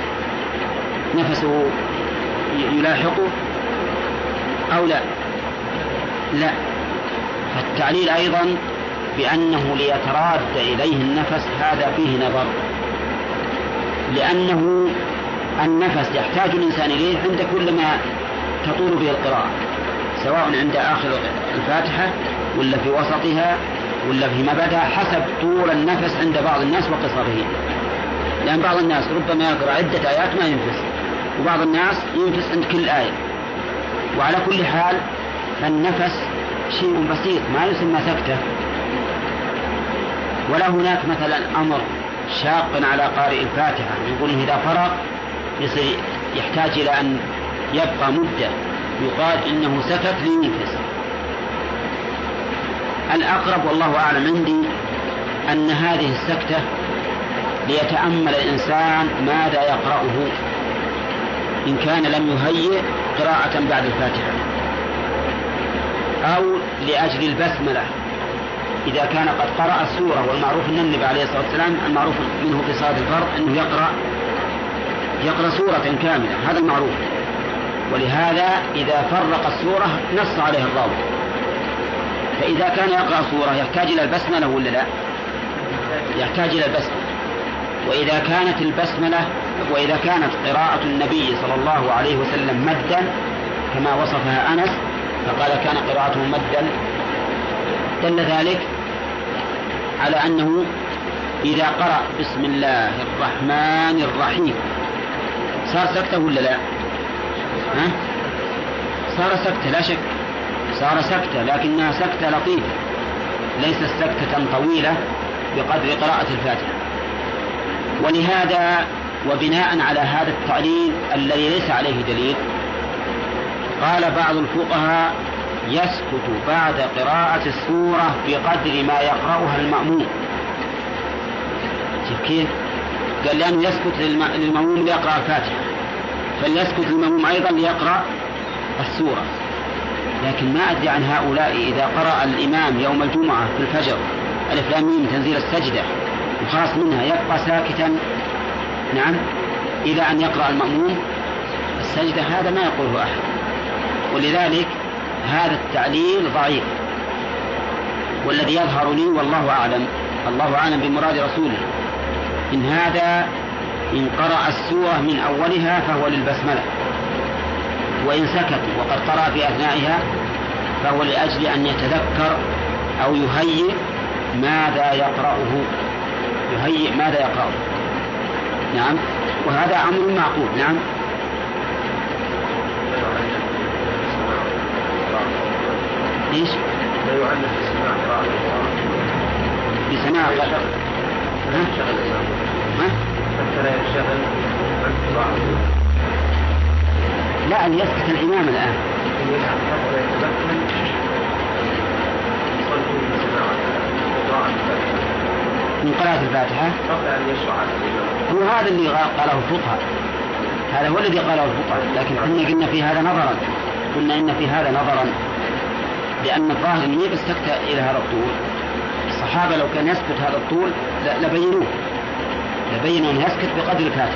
نفسه يلاحقه أو لا؟ لا. فالتعليل أيضا بأنه ليتراد إليه النفس هذا فيه نظر، لأنه النفس يحتاج الإنسان إليه عند كل ما تطول به القراءة، سواء عند آخر الفاتحة ولا في وسطها ولا فيما بعدها، حسب طول النفس عند بعض الناس وقصره. لأن بعض الناس ربما يقرأ عدة آيات ما ينفس، وبعض الناس ينفس عند كل آية. وعلى كل حال فالنفس شيء بسيط ما يسمى سكتة. ولا هناك مثلا أمر شاق على قارئ الفاتحة يقول إذا فرغ يصير يحتاج إلى أن يبقى مدة يقال إنه سكت لينفس. الأقرب والله أعلم عندي أن هذه السكتة ليتأمل الإنسان ماذا يقرأه إن كان لم يهيئ قراءة بعد الفاتحة، أو لأجل البسملة إذا كان قد قرأ السورة. والمعروف أن النبي عليه الصلاة والسلام المعروف منه في صلاة الفرض أنه يقرأ يقرأ سورة كاملة، هذا المعروف. ولهذا إذا فرق السورة نص عليه الراوي. فإذا كان يقرأ سورة يحتاج إلى البسملة ولا لا؟ يحتاج إلى البسملة. وإذا كانت البسملة وإذا كانت قراءة النبي صلى الله عليه وسلم مدا كما وصفها أنس فقال كان قراءته مدا، دل ذلك على أنه إذا قرأ بسم الله الرحمن الرحيم صار سكتة ولا لا؟ ها؟ صار سكتة لا شك، صار سكتة، لكنها سكتة لطيفة ليست سكتة طويلة بقدر قراءة الفاتحة. ولهذا وبناء على هذا التعليل الذي ليس عليه دليل قال بعض الفقهاء يسكت بعد قراءة السورة بقدر ما يقرأها المأموم. كيف؟ قال لأنه يسكت للمأموم ليقرأ الفاتحة فليسكت المأموم أيضا ليقرأ السورة. لكن ما أدري عن هؤلاء إذا قرأ الإمام يوم الجمعة في الفجر ألف لام ميم تنزيل السجدة وخلاص منها يبقى ساكتا نعم إلى أن يقرأ المأموم السجدة، هذا ما يقوله أحد. ولذلك هذا التعليل ضعيف، والذي يظهر لي والله أعلم الله أعلم بمراد رسوله إن هذا إن قرأ السورة من أولها فهو للبسملة، وإن سكت وقد قرأ في أثنائها فهو لأجل أن يتذكر أو يهيئ ماذا يقرأه يهيئ ماذا يقرأه نعم، وهذا أمر معقول. نعم. إيش؟ لا يعنف بسماع قراءة بسماع قراءة ها؟ ها؟ حتى لا ينشغل عن قراءة. لا أن يسكت الإمام الآن من قراءة الفاتحة قبل أن يشرع. هو هذا اللي قاله الفقهاء، هذا هو الذي قاله الفقهاء، لكن كنا قلنا في هذا نظرا قلنا إن في هذا نظرا لأن الظاهر أن يسكت إلى هذا الطول. الصحابة لو كان يسكت هذا الطول لبينوه لبينوا أن يسكت بقدر الفاتحة،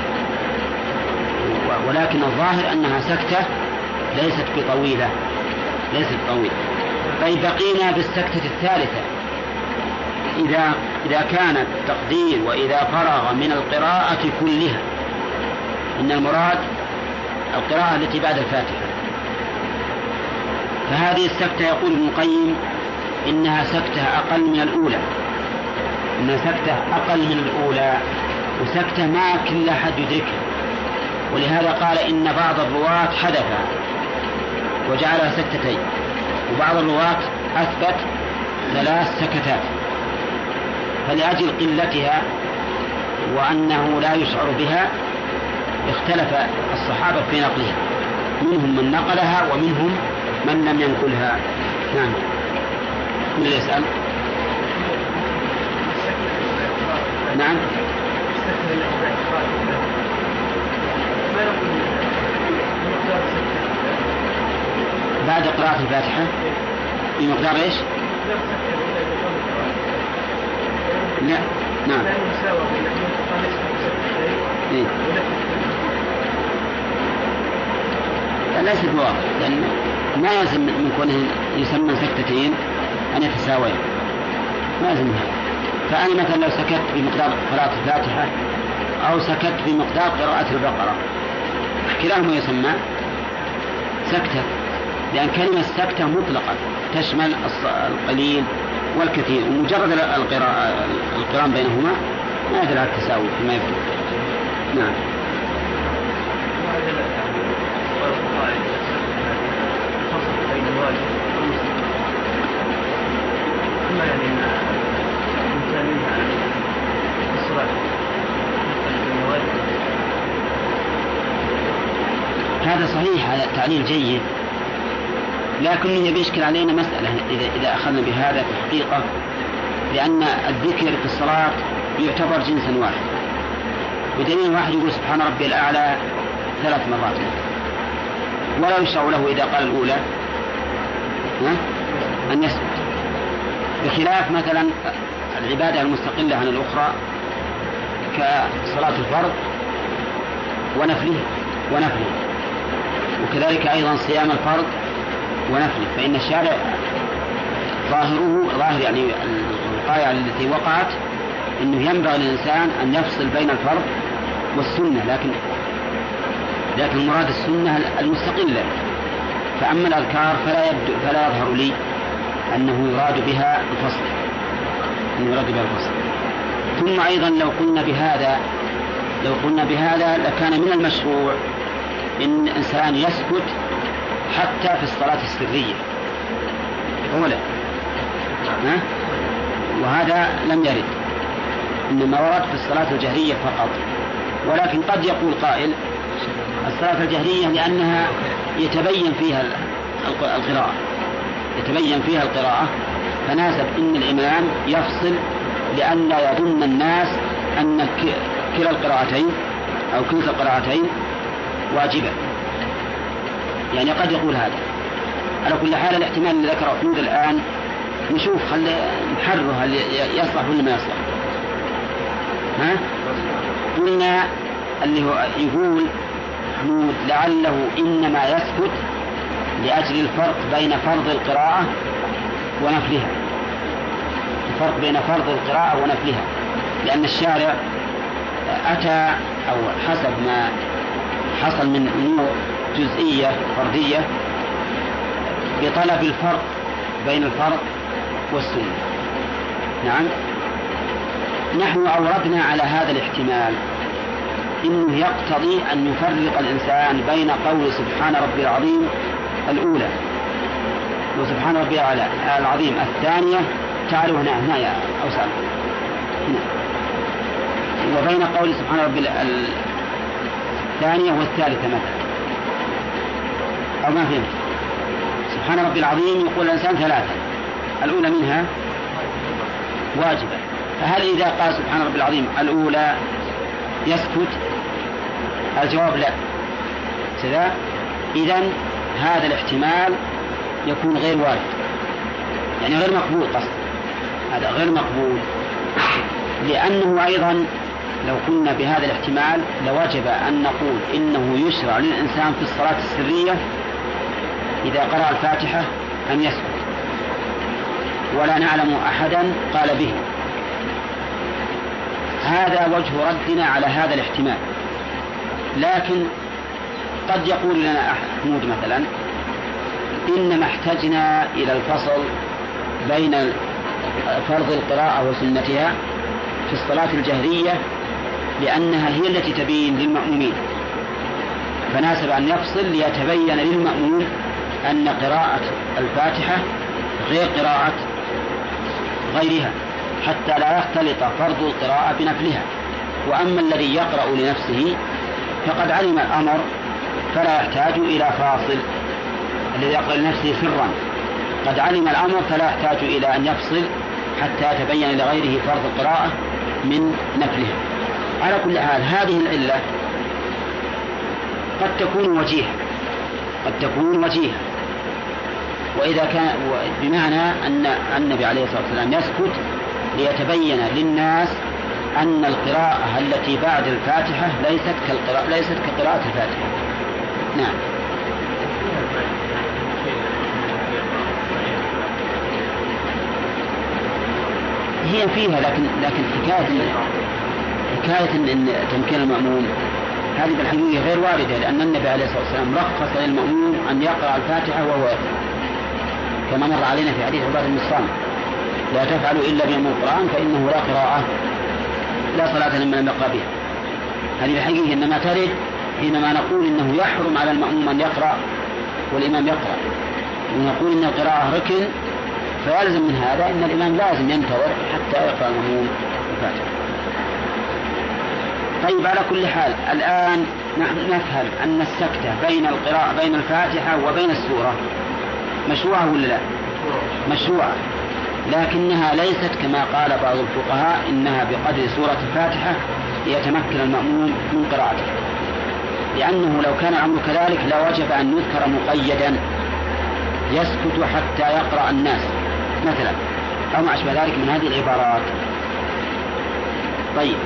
ولكن الظاهر أنها سكتة ليست بطويلة ليست طويلة. طيب بقينا بالسكتة الثالثة إذا إذا كان التقدير وإذا فرغ من القراءة كلها، إن المراد القراءة التي بعد الفاتحة. فهذه السكتة يقول ابن القيم إنها سكتة أقل من الأولى إنها سكتة أقل من الأولى وسكتة ما كل أحد يدركها. ولهذا قال إن بعض الرواة حذفها وجعلها سكتتين، وبعض الرواة أثبت ثلاث سكتات. فلأجل قلتها وأنه لا يشعر بها اختلف الصحابة في نقلها، منهم من نقلها ومنهم من لم ينقلها. نعم. من يسأل؟ نعم. بعد قراءة الفاتحة بمقدار ايش؟ لا. نعم. إيه؟ ليست واضح، لأن ما يلزم من كونه يسمى سكتتين أن يتساوين، ما يلزم هذا. فأنا مثلا لو سكت بمقدار قراءة الفاتحة أو سكت بمقدار قراءة البقرة كلاهما يسمى سكتة، لأن كلمة سكتة مطلقة تشمل القليل والكثير، ومجرد القراء القران بينهما ما يدل على التساوي فيما يبدو. نعم. هذا صحيح، هذا تعليل جيد، لكن بيشكل علينا مسألة إذا إذا أخذنا بهذا في الحقيقة، لأن الذكر في الصلاة يعتبر جنسا واحد، ودليل واحد يقول سبحان ربي الأعلى ثلاث مرات، ولا يشرع له إذا قال الأولى أن يسكت، بخلاف مثلا العبادة المستقلة عن الأخرى كصلاة الفرض ونفله ونفله وكذلك أيضا صيام الفرض ونفله، فإن الشارع ظاهره ظاهر يعني الوقاية التي وقعت أنه ينبغي للإنسان أن يفصل بين الفرض والسنة، لكن لكن مراد السنة المستقلة. فأما الأذكار فلا يبدو فلا يظهر لي أنه يراد بها الفصل، أنه يراد بها الفصل. ثم أيضا لو قلنا بهذا لو قلنا بهذا لكان من المشروع إن الإنسان يسكت حتى في الصلاة السرية، أولا ها؟ وهذا لم يرد، إنما ورد في الصلاة الجهرية فقط. ولكن قد يقول قائل الصلاة الجهرية لأنها يتبين فيها القراءة يتبين فيها القراءة فناسب إن الإمام يفصل، لأن لا يظن الناس أن كلا القراءتين أو كلتا القراءتين واجبة، يعني قد يقول هذا. على كل حال الاحتمال اللي ذكره حمود الآن نشوف، خل نحرر هل يصلح ولا ما يصلح. ها؟ قلنا اللي هو يقول حمود لعله إنما يسكت لأجل الفرق بين فرض القراءة ونفلها، الفرق بين فرض القراءة ونفلها، لأن الشارع أتى أو حسب ما حصل من أمور جزئية فردية بطلب الفرق بين الفرض والسنة. نعم. نحن أوردنا على هذا الاحتمال إنه يقتضي أن يفرق الإنسان بين قول سبحان ربي العظيم الأولى وسبحان ربي العظيم الثانية، تعالوا هنا هنا يا أوسع، وبين قول سبحان ربي الثانية والثالثة مثلا، أو ما فهمت. سبحان ربي العظيم يقول الإنسان ثلاثة، الأولى منها واجبة، فهل إذا قال سبحان ربي العظيم الأولى يسكت؟ الجواب لا. كذا إذن هذا الاحتمال يكون غير وارد، يعني غير مقبول، قصد هذا غير مقبول، لأنه أيضا لو كنا بهذا الاحتمال لوجب أن نقول إنه يشرع للإنسان في الصلاة السرية إذا قرأ الفاتحة أن يسكت، ولا نعلم أحدا قال به. هذا وجه ردنا على هذا الاحتمال. لكن قد يقول لنا أحمود مثلا إنما احتجنا إلى الفصل بين فرض القراءة وسنتها في الصلاة الجهرية لأنها هي التي تبين للمأمومين، فناسب أن يفصل ليتبين للمأموم أن قراءة الفاتحة غير قراءة غيرها، حتى لا يختلط فرض القراءة بنفلها. وأما الذي يقرأ لنفسه فقد علم الأمر فلا يحتاج إلى فاصل، الذي يقرأ لنفسه سرا قد علم الأمر فلا يحتاج إلى أن يفصل حتى يتبين لغيره فرض القراءة من نفلها. على كل حال هذه العلة قد تكون وجيهة قد تكون وجيهة وإذا كان بمعنى أن النبي عليه الصلاة والسلام يسكت ليتبين للناس أن القراءة التي بعد الفاتحة ليست كالقراءة ليست كقراءة الفاتحة. نعم. هي فيها، لكن لكن حكاية حكاية إن تمكين المأموم هذه بالحقيقة غير واردة، لأن النبي عليه الصلاة والسلام رخص للمأموم أن يقرأ الفاتحة وهو يقرأ، كما مر علينا في حديث عبادة بن الصامت: لا تفعلوا إلا بأم القرآن فإنه لا قراءة لا صلاة لمن لم يقرأ بها. هذه بالحقيقة إنما ترد حينما نقول إنه يحرم على المأموم أن يقرأ والإمام يقرأ، ونقول إن القراءة ركن، فيلزم من هذا أن الإمام لازم ينتظر حتى يقرأ المأموم الفاتحة. طيب، على كل حال الآن نحن نفهم أن السكتة بين القراءة بين الفاتحة وبين السورة مشروعة ولا لا؟ مشروعة، لكنها ليست كما قال بعض الفقهاء إنها بقدر سورة الفاتحة ليتمكن المأموم من قراءته، لأنه لو كان الأمر كذلك لوجب أن يذكر مقيدا يسكت حتى يقرأ الناس مثلا، أو ما أشبه ذلك من هذه العبارات. طيب،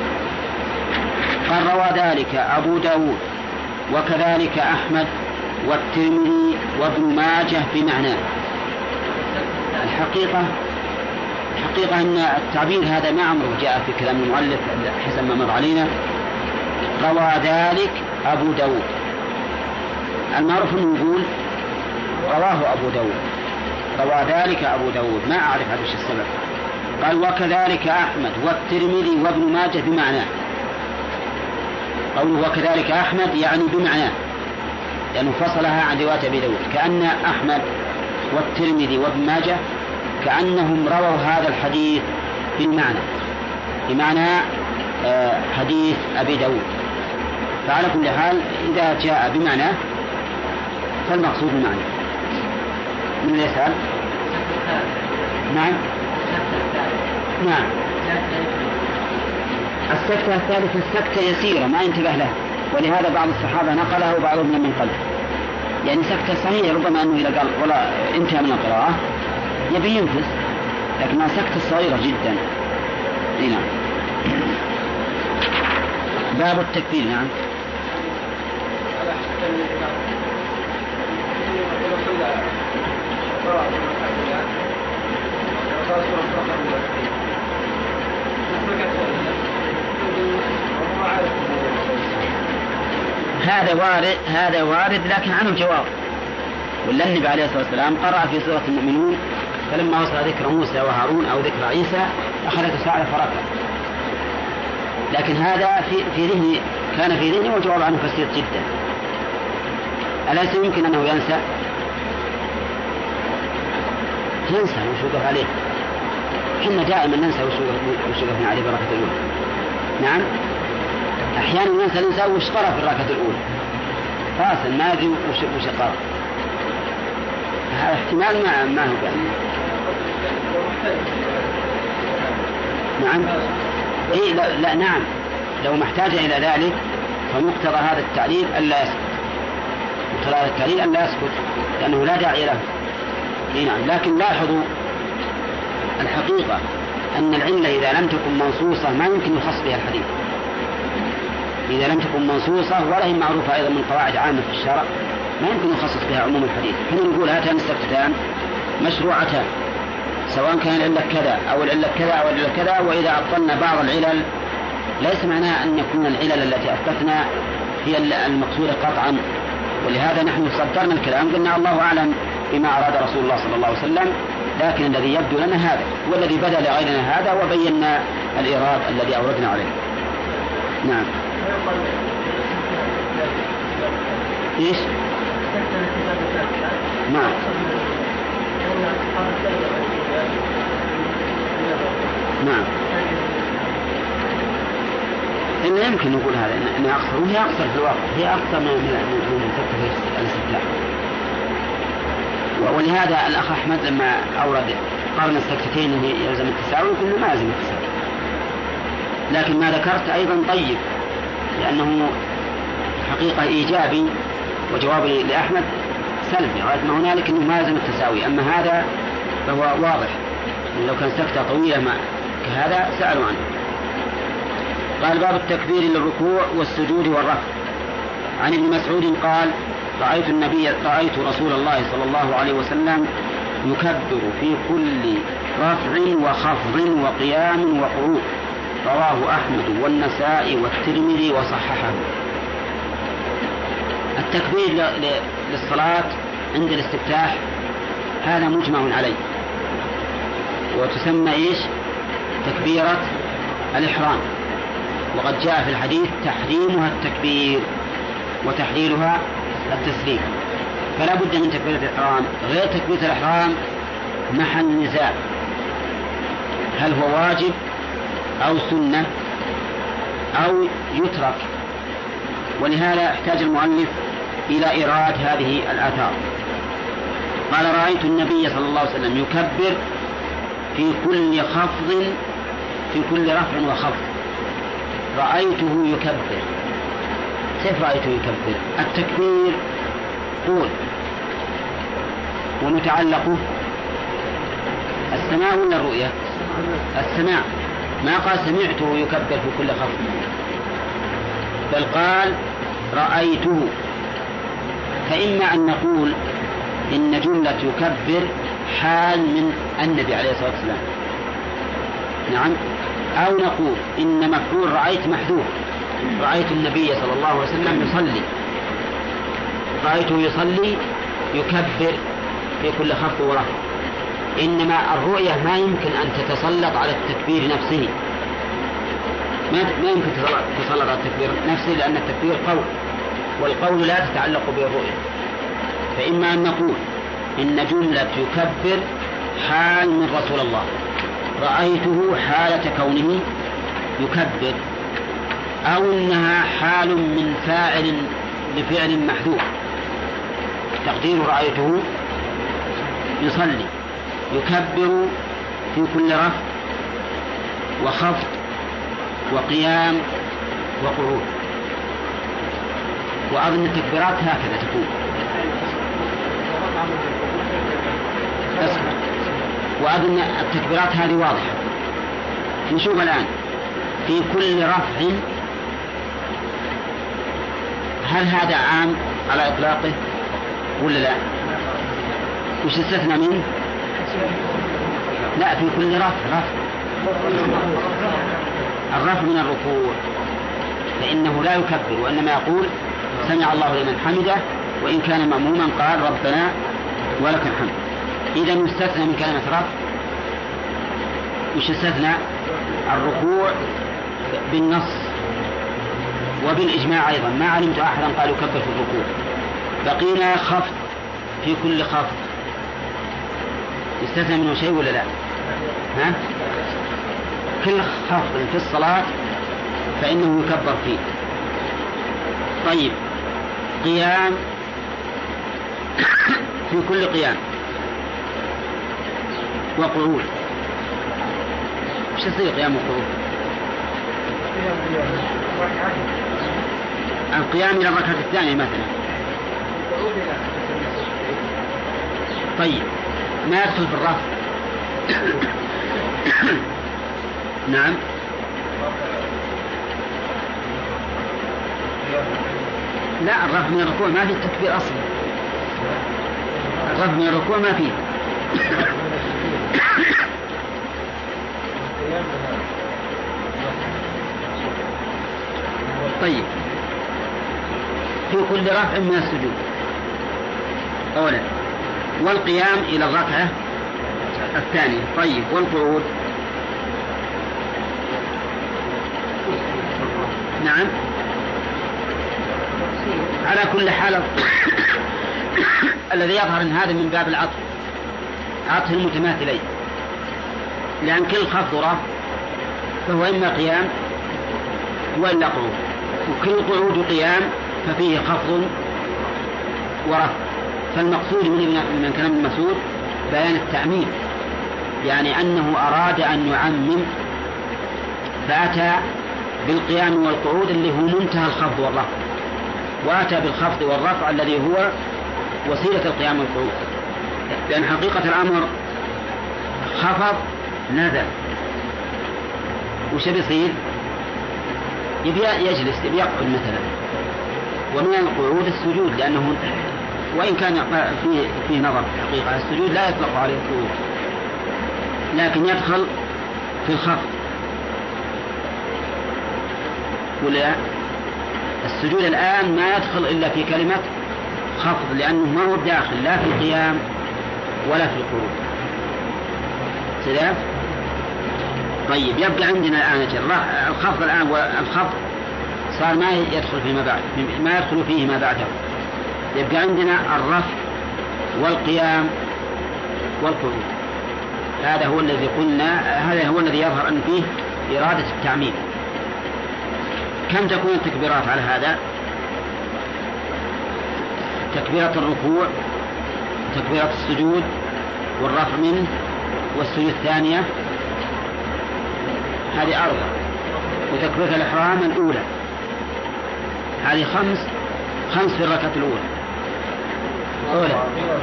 قال: روى ذلك أبو داود وكذلك أحمد والترمذي وابن ماجه بمعناه. الحقيقة الحقيقة أن التعبير هذا ما عمره جاء في كلام المؤلف حسب ما مر علينا. روى ذلك أبو داود، المعروف أنه يقول رواه أبو داود، روى ذلك أبو داود، ما أعرف هذا الشيء السبب. قال: وكذلك أحمد والترمذي وابن ماجه بمعناه. قوله وكذلك أحمد يعني بمعناه، لأنه فصلها عن رواية أبي داود، كأن أحمد والترمذي وابن ماجه كأنهم رووا هذا الحديث بالمعنى، بمعنى آه حديث أبي داود. فعلى كل حال إذا جاء بمعنى فالمقصود بمعنى. من يسأل؟ نعم نعم السكتة الثالثة السكتة يسيرة ما ينتبه لها، ولهذا بعض الصحابة نقله وبعضهم لم ينقله. يعني سكتة صغيرة ربما أنه إذا قال ولا انتهى من القراءة يبي ينفس، لكنها سكتة صغيرة جدا. نعم. باب التكبير. نعم. هذا وارد هذا وارد لكن عنه جواب. ولا النبي عليه الصلاة والسلام قرأ في سورة المؤمنون: فلما وصل ذكر موسى وهارون أو ذكر عيسى أخذت ساعة فركع. لكن هذا في في ذهني كان في ذهني والجواب عنه بسيط جدا. أليس يمكن أنه ينسى؟ ينسى وش وقف عليه. حنا دائما ننسى وش وقفنا عليه بركة الأولى. نعم، أحيانا ينسى الإنسان وش قرأ في الركعة الأولى فاصل ما أدري وش وش قرأ. هذا احتمال ما ما هو قال. نعم. إيه لا, لا نعم، لو ما احتاج إلى ذلك فمقتضى هذا التعليل ألا يسكت. مقتضى هذا التعليل ألا يسكت لأنه لا داعي له. إيه نعم. لكن لاحظوا الحقيقة أن العلة إذا لم تكن منصوصة ما يمكن يخص بها الحديث. إذا لم تكن منصوصة ولا هي معروفة أيضا من قواعد عامة في الشرع ما يمكن يخصص بها عموم الحديث. حين نقول هاتان السكتتان مشروعتان سواء كان العلة كذا أو العلة كذا أو العلة كذا، وإذا أبطلنا بعض العلل ليس معناها أن يكون العلل التي أثبتنا هي المقصودة قطعا. ولهذا نحن صدرنا الكلام قلنا الله أعلم بما أراد رسول الله صلى الله عليه وسلم، لكن الذي يبدو لنا هذا والذي بدا لغيرنا هذا، وبينا الإراد الذي أوردنا عليه. نعم. إيش؟ نعم. نعم. إنه يمكن نقول هذا إنها أقصر، وهي أقصر في الواقع، هي أقصر من من سكتة الاستفتاح. ولهذا الأخ أحمد لما أورد قارن السكتتين يلزم التساوي قلنا ما يلزم التساوي. لكن ما ذكرت أيضا طيب، لأنه حقيقة إيجابي وجوابي لأحمد سلبي غاية ما هنالك أنه ما يلزم التساوي. أما هذا فهو واضح، لو كان سكتة طويلة ما كهذا سألوا عنه. قال: باب التكبير للركوع والسجود والرفع. عن ابن مسعود قال: رأيت النبي رأيت رسول الله صلى الله عليه وسلم يكبر في كل رفع وخفض وقيام وقعود. رواه أحمد والنسائي والترمذي وصححه. التكبير للصلاة عند الاستفتاح هذا مجمع عليه، وتسمى إيش؟ تكبيرة الإحرام، وقد جاء في الحديث تحريمها التكبير وتحليلها التسليم، فلا بد من تكبيرة الإحرام. غير تكبيرة الإحرام محل نزاع، هل هو واجب أو سنة أو يترك، ولهذا احتاج المؤلف إلى إيراد هذه الآثار. قال: رأيت النبي صلى الله عليه وسلم يكبر في كل خفض، في كل رفع وخفض. رأيته يكبر، كيف رأيته يكبر؟ التكبير قول، ومتعلقه السماع ولا الرؤية؟ السماع، ما قال سمعته يكبر في كل خفض، بل قال رأيته. فإما أن نقول إن جملة يكبر حال من النبي عليه الصلاة والسلام، نعم، أو نقول إن مفعول رأيت محذوف، رأيت النبي صلى الله عليه وسلم يصلي، رأيته يصلي يكبر في كل خفض ورفع. إنما الرؤية ما يمكن أن تتسلط على التكبير نفسه، ما يمكن تتسلط على التكبير نفسه، لأن التكبير قول، والقول لا تتعلق بالرؤية. فإما أن نقول إن جملة يكبر حال من رسول الله، رأيته حالة كونه يكبر، أو إنها حال من فاعل لفعل محذوف، تقدير رأيته يصلي يكبر في كل رفع وخفض وقيام وقعود. وأظن التكبيرات هكذا تكون. وأظن التكبيرات هذه واضحة. نشوف الآن في كل رفع، هل هذا عام على إطلاقه ولا لا؟ وش استثنى منه؟ لا، في كل رفع. رفع الرفع من الركوع فإنه لا يكبر، وإنما يقول سمع الله لمن حمده، وإن كان مأموما قال ربنا ولك الحمد. إذا يستثنى من كلمة رفع. وش استثنى؟ الركوع بالنص وبالإجماع أيضا، ما علمت أحدا قال يكبر في الركوع. بقينا خفض، في كل خفض يستثنى منه شيء ولا لا؟ ها؟ كل خفض في الصلاة فإنه يكبر فيه. طيب، قيام في كل قيام وقعود، وش يصير قيام وقعود؟ القيام إلى الركعة الثانية مثلا. طيب، ما يدخل في الرفع؟ نعم، لا، الرفع من الركوع ما فيه التكبير أصلا، الرفع من الركوع ما فيه. طيب، في كل رفع من السجود أولا، والقيام إلى الركعة الثانية. طيب، والقعود؟ نعم، على كل حال الذي يظهر ان هذا من باب العطف، عطف المتماثلين، لأن كل خفض ورفع فهو إما قيام وإلا قعود، وكل قعود وقيام ففيه خفض ورفع. فالمقصود من كلام المسعود بيان التعميم، يعني أنه أراد أن يعمم، فأتى بالقيام والقعود اللي هو منتهى الخفض والرفع، وأتى بالخفض والرفع الذي هو وسيلة القيام والقعود. لأن حقيقة الأمر خفض نزل، وش بيصير؟ يبي يجلس، يبي يقعد مثلا. ومن القعود السجود، لأنه وإن كان فيه, فيه نظر في حقيقة السجود لا يطلق عليه القعود، لكن يدخل في الخفض ولا السجود الآن ما يدخل إلا في كلمة خفض، لأنه ما هو داخل لا في القيام ولا في القعود. سلام. طيب يبقى عندنا الآن الخفض الآن، والخفض صار ما يدخل فيما بعد ما يدخل فيه ما بعده. يبقى عندنا الرفع والقيام والقعود. هذا هو الذي قلنا، هذا هو الذي يظهر أن فيه إرادة التعميم. كم تكون التكبيرات على هذا؟ تكبيرة الركوع، تكبيرة السجود والرفع منه والسجود الثانية، هذه أربعة، وتكبيرة الإحرام الأولى، هذه خمس خمس في الركعة الأولى. أولى.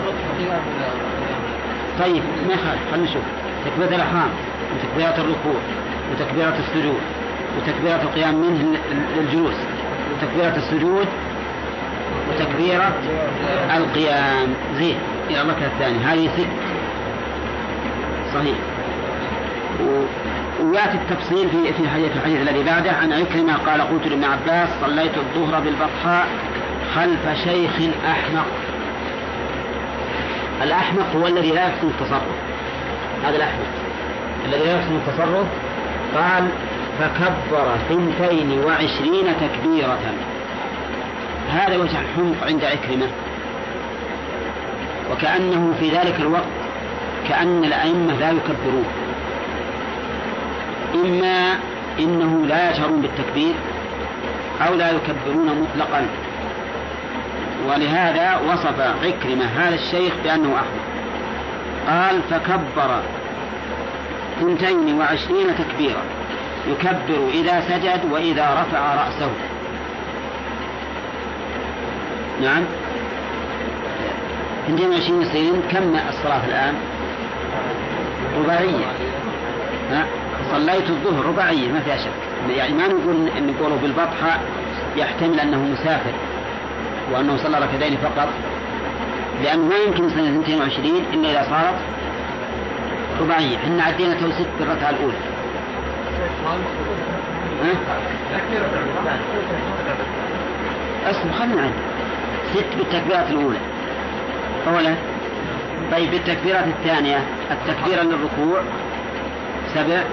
طيب ما خالف، خلنا نشوف. تكبيرة الإحرام وتكبيرة الركوع وتكبيرة السجود وتكبيرة القيام منه للجلوس وتكبيرة السجود وتكبيرة القيام. زين إلى الركعة الثانية، هذه ست. صحيح. ويأتي التفصيل في في الحديث الحديث الذي بعده عن عكرمة قال قلت لابن عباس صليت الظهر بالبطحاء خلف شيخ أحمق. الأحمق هو الذي لا يحسن التصرف، هذا الأحمق الذي لا يحسن التصرف. قال فكبر ثنتين وعشرين تكبيرة. هذا وجه الحمق عند عكرمة، وكأنه في ذلك الوقت كأن الأئمة لا يكبرون، إما إنه لا يشعرون بالتكبير أو لا يكبرون مطلقا. ولهذا وصف عكرمة هذا الشيخ بأنه أحمق. قال فكبر ثنتين وعشرين تكبيرة، يكبر إذا سجد وإذا رفع رأسه. نعم. اثنتين وعشرين سنين. كم الصلاة الآن؟ رباعية. ها؟ صليت الظهر رباعية ما فيها شك، يعني ما نقول إن نقوله بالبطحة يحتمل أنه مسافر وأنه صلى ركعتين فقط، لأنه ما يمكن سنة اثنتين وعشرين إلا إذا صارت رباعية. إحنا عدينا تو ست بالركعة الأولى. ها؟ أصل خلنا عد ست بالتكبيرات الأولى أولا. طيب بالتكبيرات الثانية التكبيرة للركوع سبع،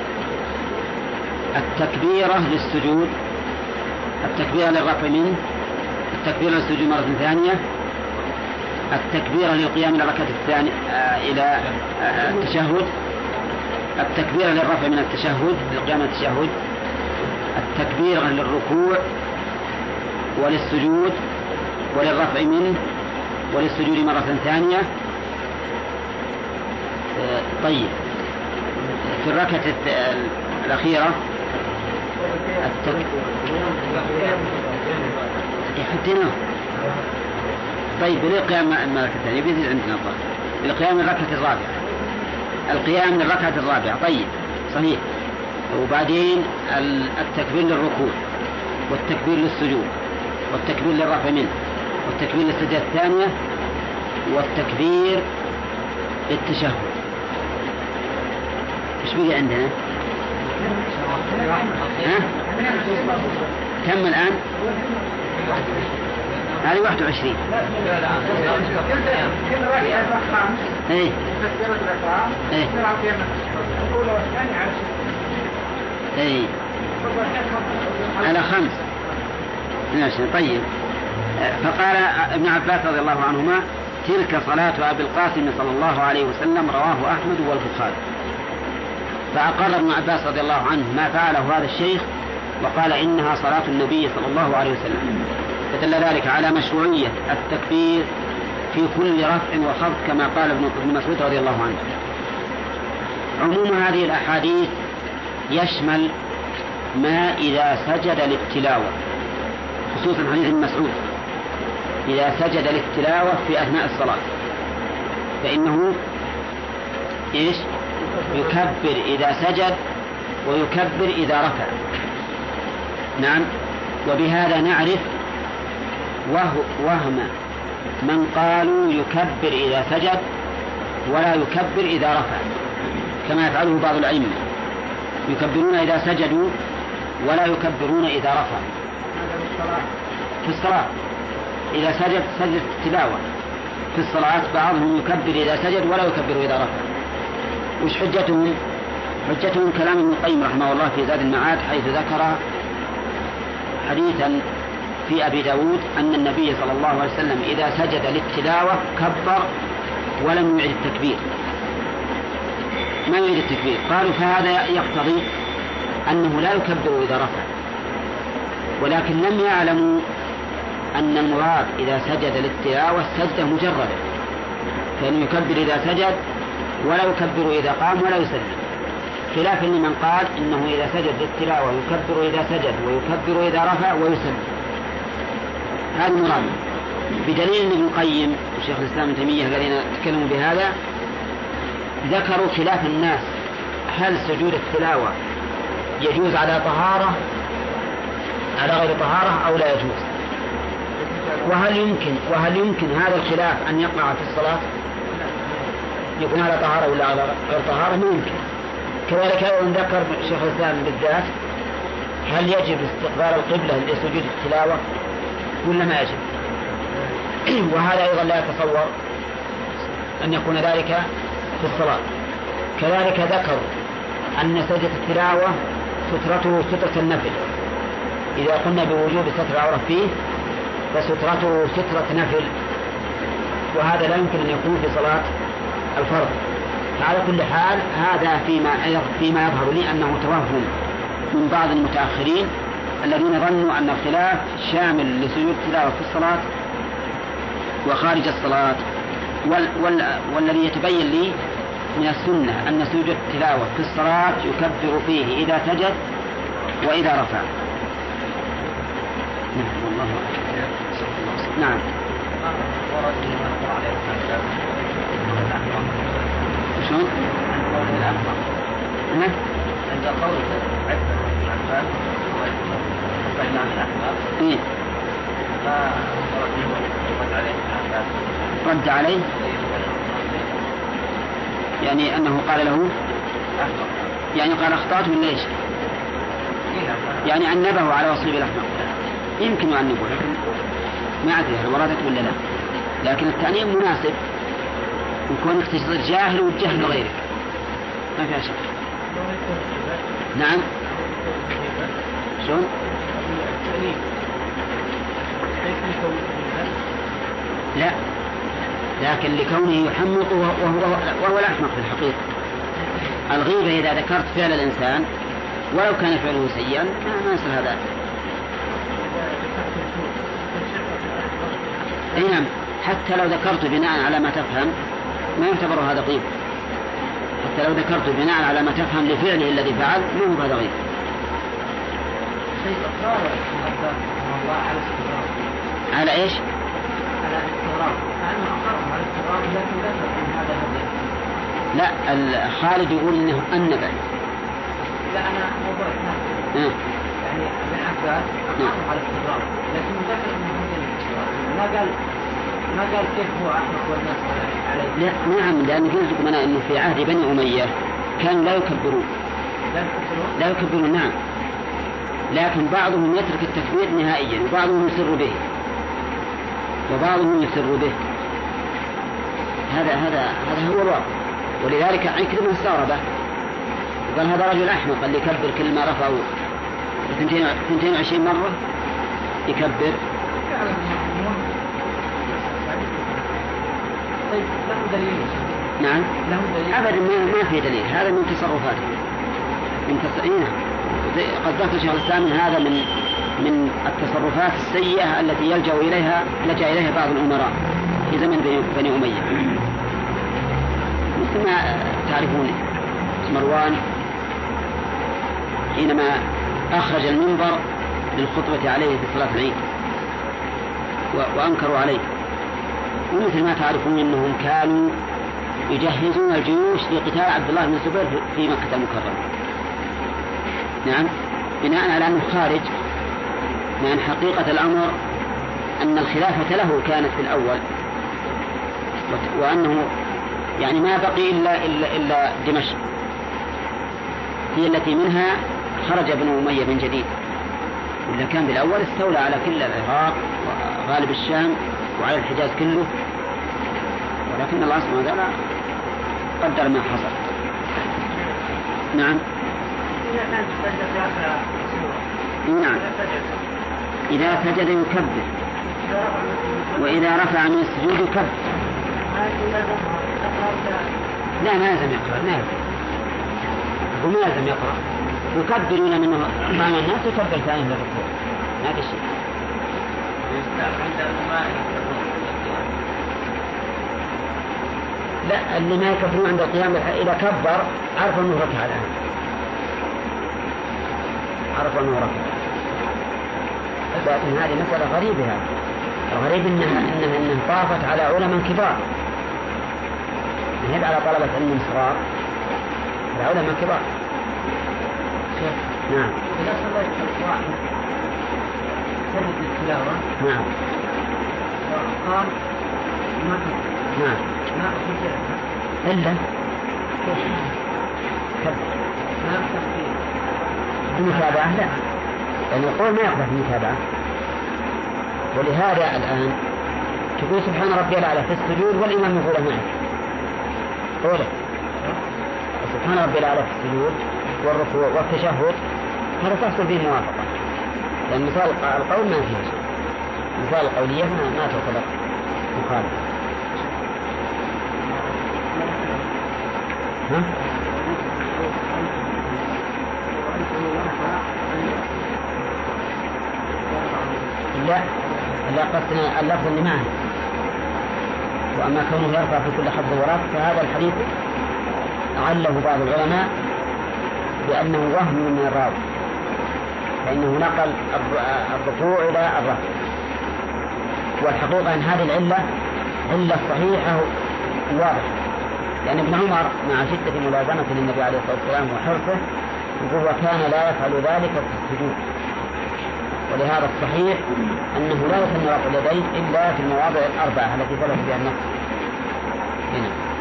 التكبيرة للسجود، التكبيرة للرفع منه، التكبيرة للسجود مرة ثانية، التكبيرة للقيام إلى الركعة الثانية إلى التشهد، التكبيرة للرفع من التشهد للقيام إلى التشهد، التكبيرة للركوع وللسجود وللرفع منه وللسجود مرة ثانية. طيب في الركعة الأخيرة التك... حطيناه. طيب للقيام الملكة الثانية بيزيد عندنا الظاهر القيام الركعة الرابعة، القيام للركعة الرابعة. طيب صحيح. وبعدين التكبير للركوع والتكبير للسجود والتكبير للرفع منه والتكبير للسجدة الثانية والتكبير للتشهد. ايش بقي عندنا؟ ها؟ كم الآن؟ هذه واحد وعشرين. ايه ايه ايه على خمس. طيب. فقال ابن عباس رضي الله عنهما تلك صلاة أبي القاسم صلى الله عليه وسلم، رواه أحمد والبخاري. فأقر ابن عباس رضي الله عنه ما فعله هذا الشيخ وقال إنها صلاة النبي صلى الله عليه وسلم، فدل ذلك على مشروعية التكبير في كل رفع وخفض كما قال ابن مسعود رضي الله عنه. عموم هذه الأحاديث يشمل ما إذا سجد للتلاوة، خصوصا حديث ابن مسعود إذا سجد للتلاوة في أثناء الصلاة فإنه إيش؟ يكبر إذا سجد ويكبر إذا رفع. نعم. وبهذا نعرف وهم من قالوا يكبر إذا سجد ولا يكبر إذا رفع، كما يفعله بعض الأئمة، يكبرون إذا سجدوا ولا يكبرون إذا رفع. في الصلاة إذا سجد سجد التلاوة في الصلاة، بعضهم يكبر إذا سجد ولا يكبر إذا رفع. وش حجتهم؟ حجتهم كلام ابن القيم رحمه الله في زاد المعاد، حيث ذكر حديثا في أبي داود أن النبي صلى الله عليه وسلم إذا سجد للتلاوة كبر ولم يعد التكبير، ما يعيد التكبير. قالوا فهذا يقتضي أنه لا يكبر إذا رفع، ولكن لم يعلموا أن المراد إذا سجد للتلاوة سجدة مجردة، فإنه يكبر إذا سجد ولا يكبر إذا قام ولا يسلم، خلاف لمن قال إنه إذا سجد للتلاوة يكبر إذا سجد ويكبر إذا رفع ويسلم. هذا المراد بدليل ابن القيم وشيخ الإسلام ابن تيمية الذين تكلموا بهذا ذكروا خلاف الناس، هل سجود التلاوة يجوز على طهارة على غير طهارة أو لا يجوز، وهل يمكن وهل يمكن هذا الخلاف أن يقع في الصلاة، يكون على طهارة ولا على غير طهارة؟ ما يمكن. كذلك أيضا ذكر شيخ الإسلام بالذات هل يجب استقبال القبلة لسجود التلاوة ولا ما يجب، وهذا أيضا لا يتصور أن يكون ذلك في الصلاة. كذلك ذكر أن سجدة التلاوة سترته سترة النفل، إذا قلنا بوجوب ستر العورة فيه فسترته سترة نفل، وهذا لا يمكن أن يكون في صلاة الفرض. على كل حال هذا فيما فيما يظهر لي أنه توهم من بعض المتأخرين الذين ظنوا أن الخلاف شامل لسجود التلاوة في الصلاة وخارج الصلاة. وال وال والذي يتبين لي من السنة أن سجود التلاوة في الصلاة يكبر فيه إذا سجد وإذا رفع. نعم والله نعم. شلون؟ عند قول إيه؟ رد عليه يعني أنه قال له يعني قال أخطأت من ليش يعني أنبه على وصف الأحمق. يمكن أن نقول لكن ما أدري هل وردت ولا لا، لكن التعليم مناسب وكونك تصير جاهل والجهل غيرك ما فيها شك. نعم شلون؟ لا، لكن لكونه يحمق وهو, وهو الأحمق في الحقيقة. الغيبة إذا ذكرت فعل الإنسان ولو كان فعله سيئا ما يصل هذا. أي نعم، حتى لو ذكرت بناء على ما تفهم ما يعتبر هذا غيبة، حتى لو ذكرت بناء على ما تفهم لفعله الذي فعل ما هو هذا غيبة. على ايش؟ على الاستغراب، كأنه أقر على الاستغراب لكن ذكر أن هذا هدي. لا، خالد يقول إنه أنبه. لا أنا موضوع ثاني. أه. يعني ابن عباس أقر على الاستغراب لكن ذكر أنه هدي الاستغراب، ما قال ما قال كيف هو أحمق والناس عليه. لا نعم، لأن قلت لكم أنا إنه في عهد بني أمية كانوا لا يكبرون. لا يكبرون؟ لا يكبرون نعم، لكن بعضهم يترك التكبير نهائيا وبعضهم يسر به وبعضهم يسر به. هذا هذا هذا هو الواقع، ولذلك عكرمة استغربه وقال هذا رجل أحمق اللي يكبر كل ما رفعوا اثنتين وعشرين مرة يكبر. طيب له دليل؟ نعم له دليل؟ أبدا ما, ما في دليل، هذا من تصرفاته من تصرفين. قد ذكر شيخ الإسلام هذا من من التصرفات السيئة التي يلجأ إليها لجأ إليها بعض الأمراء في زمن بني أمية، مثل ما تعرفون مروان حينما أخرج المنبر للخطبة عليه في صلاة العيد وأنكروا عليه، ومثل ما تعرفون أنهم كانوا يجهزون الجيوش لقتال عبد الله بن الزبير في مكة المكرمة. نعم، بناء على أنه خارج، لأن حقيقة الأمر أن الخلافة له كانت في الأول، وأنه يعني ما بقي إلا, إلا, إلا دمشق هي التي منها خرج ابن أمية من جديد، إذا كان بالأول استولى على كل العراق وغالب الشام وعلى الحجاز كله، ولكن الله سبحانه وتعالى قدر ما حصل. نعم. نعم. إذا سجد يكبر، وإذا رفع من السجود يكبر. لا ما لازم يقرأ، ما لازم وما لازم يقرأ، يكبرون منه معنى الناس يكبر ثاني للركوع، ما في شيء. لا، اللي ما يكبرون عند القيام إذا كبر عرف أنه ركع الآن، عرف أنه ركع. لكن هذه مسألة غريبة، هذا الغريب إنها إنها إنها طافت على علماء كبار، هذا على طلبة علم صغار، على علماء كبار. نعم. إذا صليت القرآن سجد التلاوة. نعم. وقال ما كبر. نعم. ما أخذ إلا كبر. ما تكبير. المتابعة لا، يعني القول ما يقبل المتابعة. ولهذا الآن تقول سبحان ربي الأعلى في السجود والإمام يقول معك، قوله سبحان ربي الأعلى في السجود والركوع والتشهد، هذا تحصل فيه موافقة، لأن مثال القول ما فيه شيء، مثال القولية ما, ما تعتبر مخالفة. ها؟ لا لا، قصدنا اللفظ اللي معه. وأما كونه يرفع في كل خفض ورفع فهذا الحديث عله بعض العلماء بأنه وهم من الراوي، فإنه نقل الركوع إلى الرفع، والحقيقة أن هذه العلة علة صحيحة واضحة، لأن ابن عمر مع شدة ملازمة للنبي عليه الصلاة والسلام وحرصه يقول وكان لا يفعل ذلك في السجود. ولهذا الصحيح أنه لا يسن رفع اليدين إلا في المواضع الأربعة التي ثبت فيها النص هنا.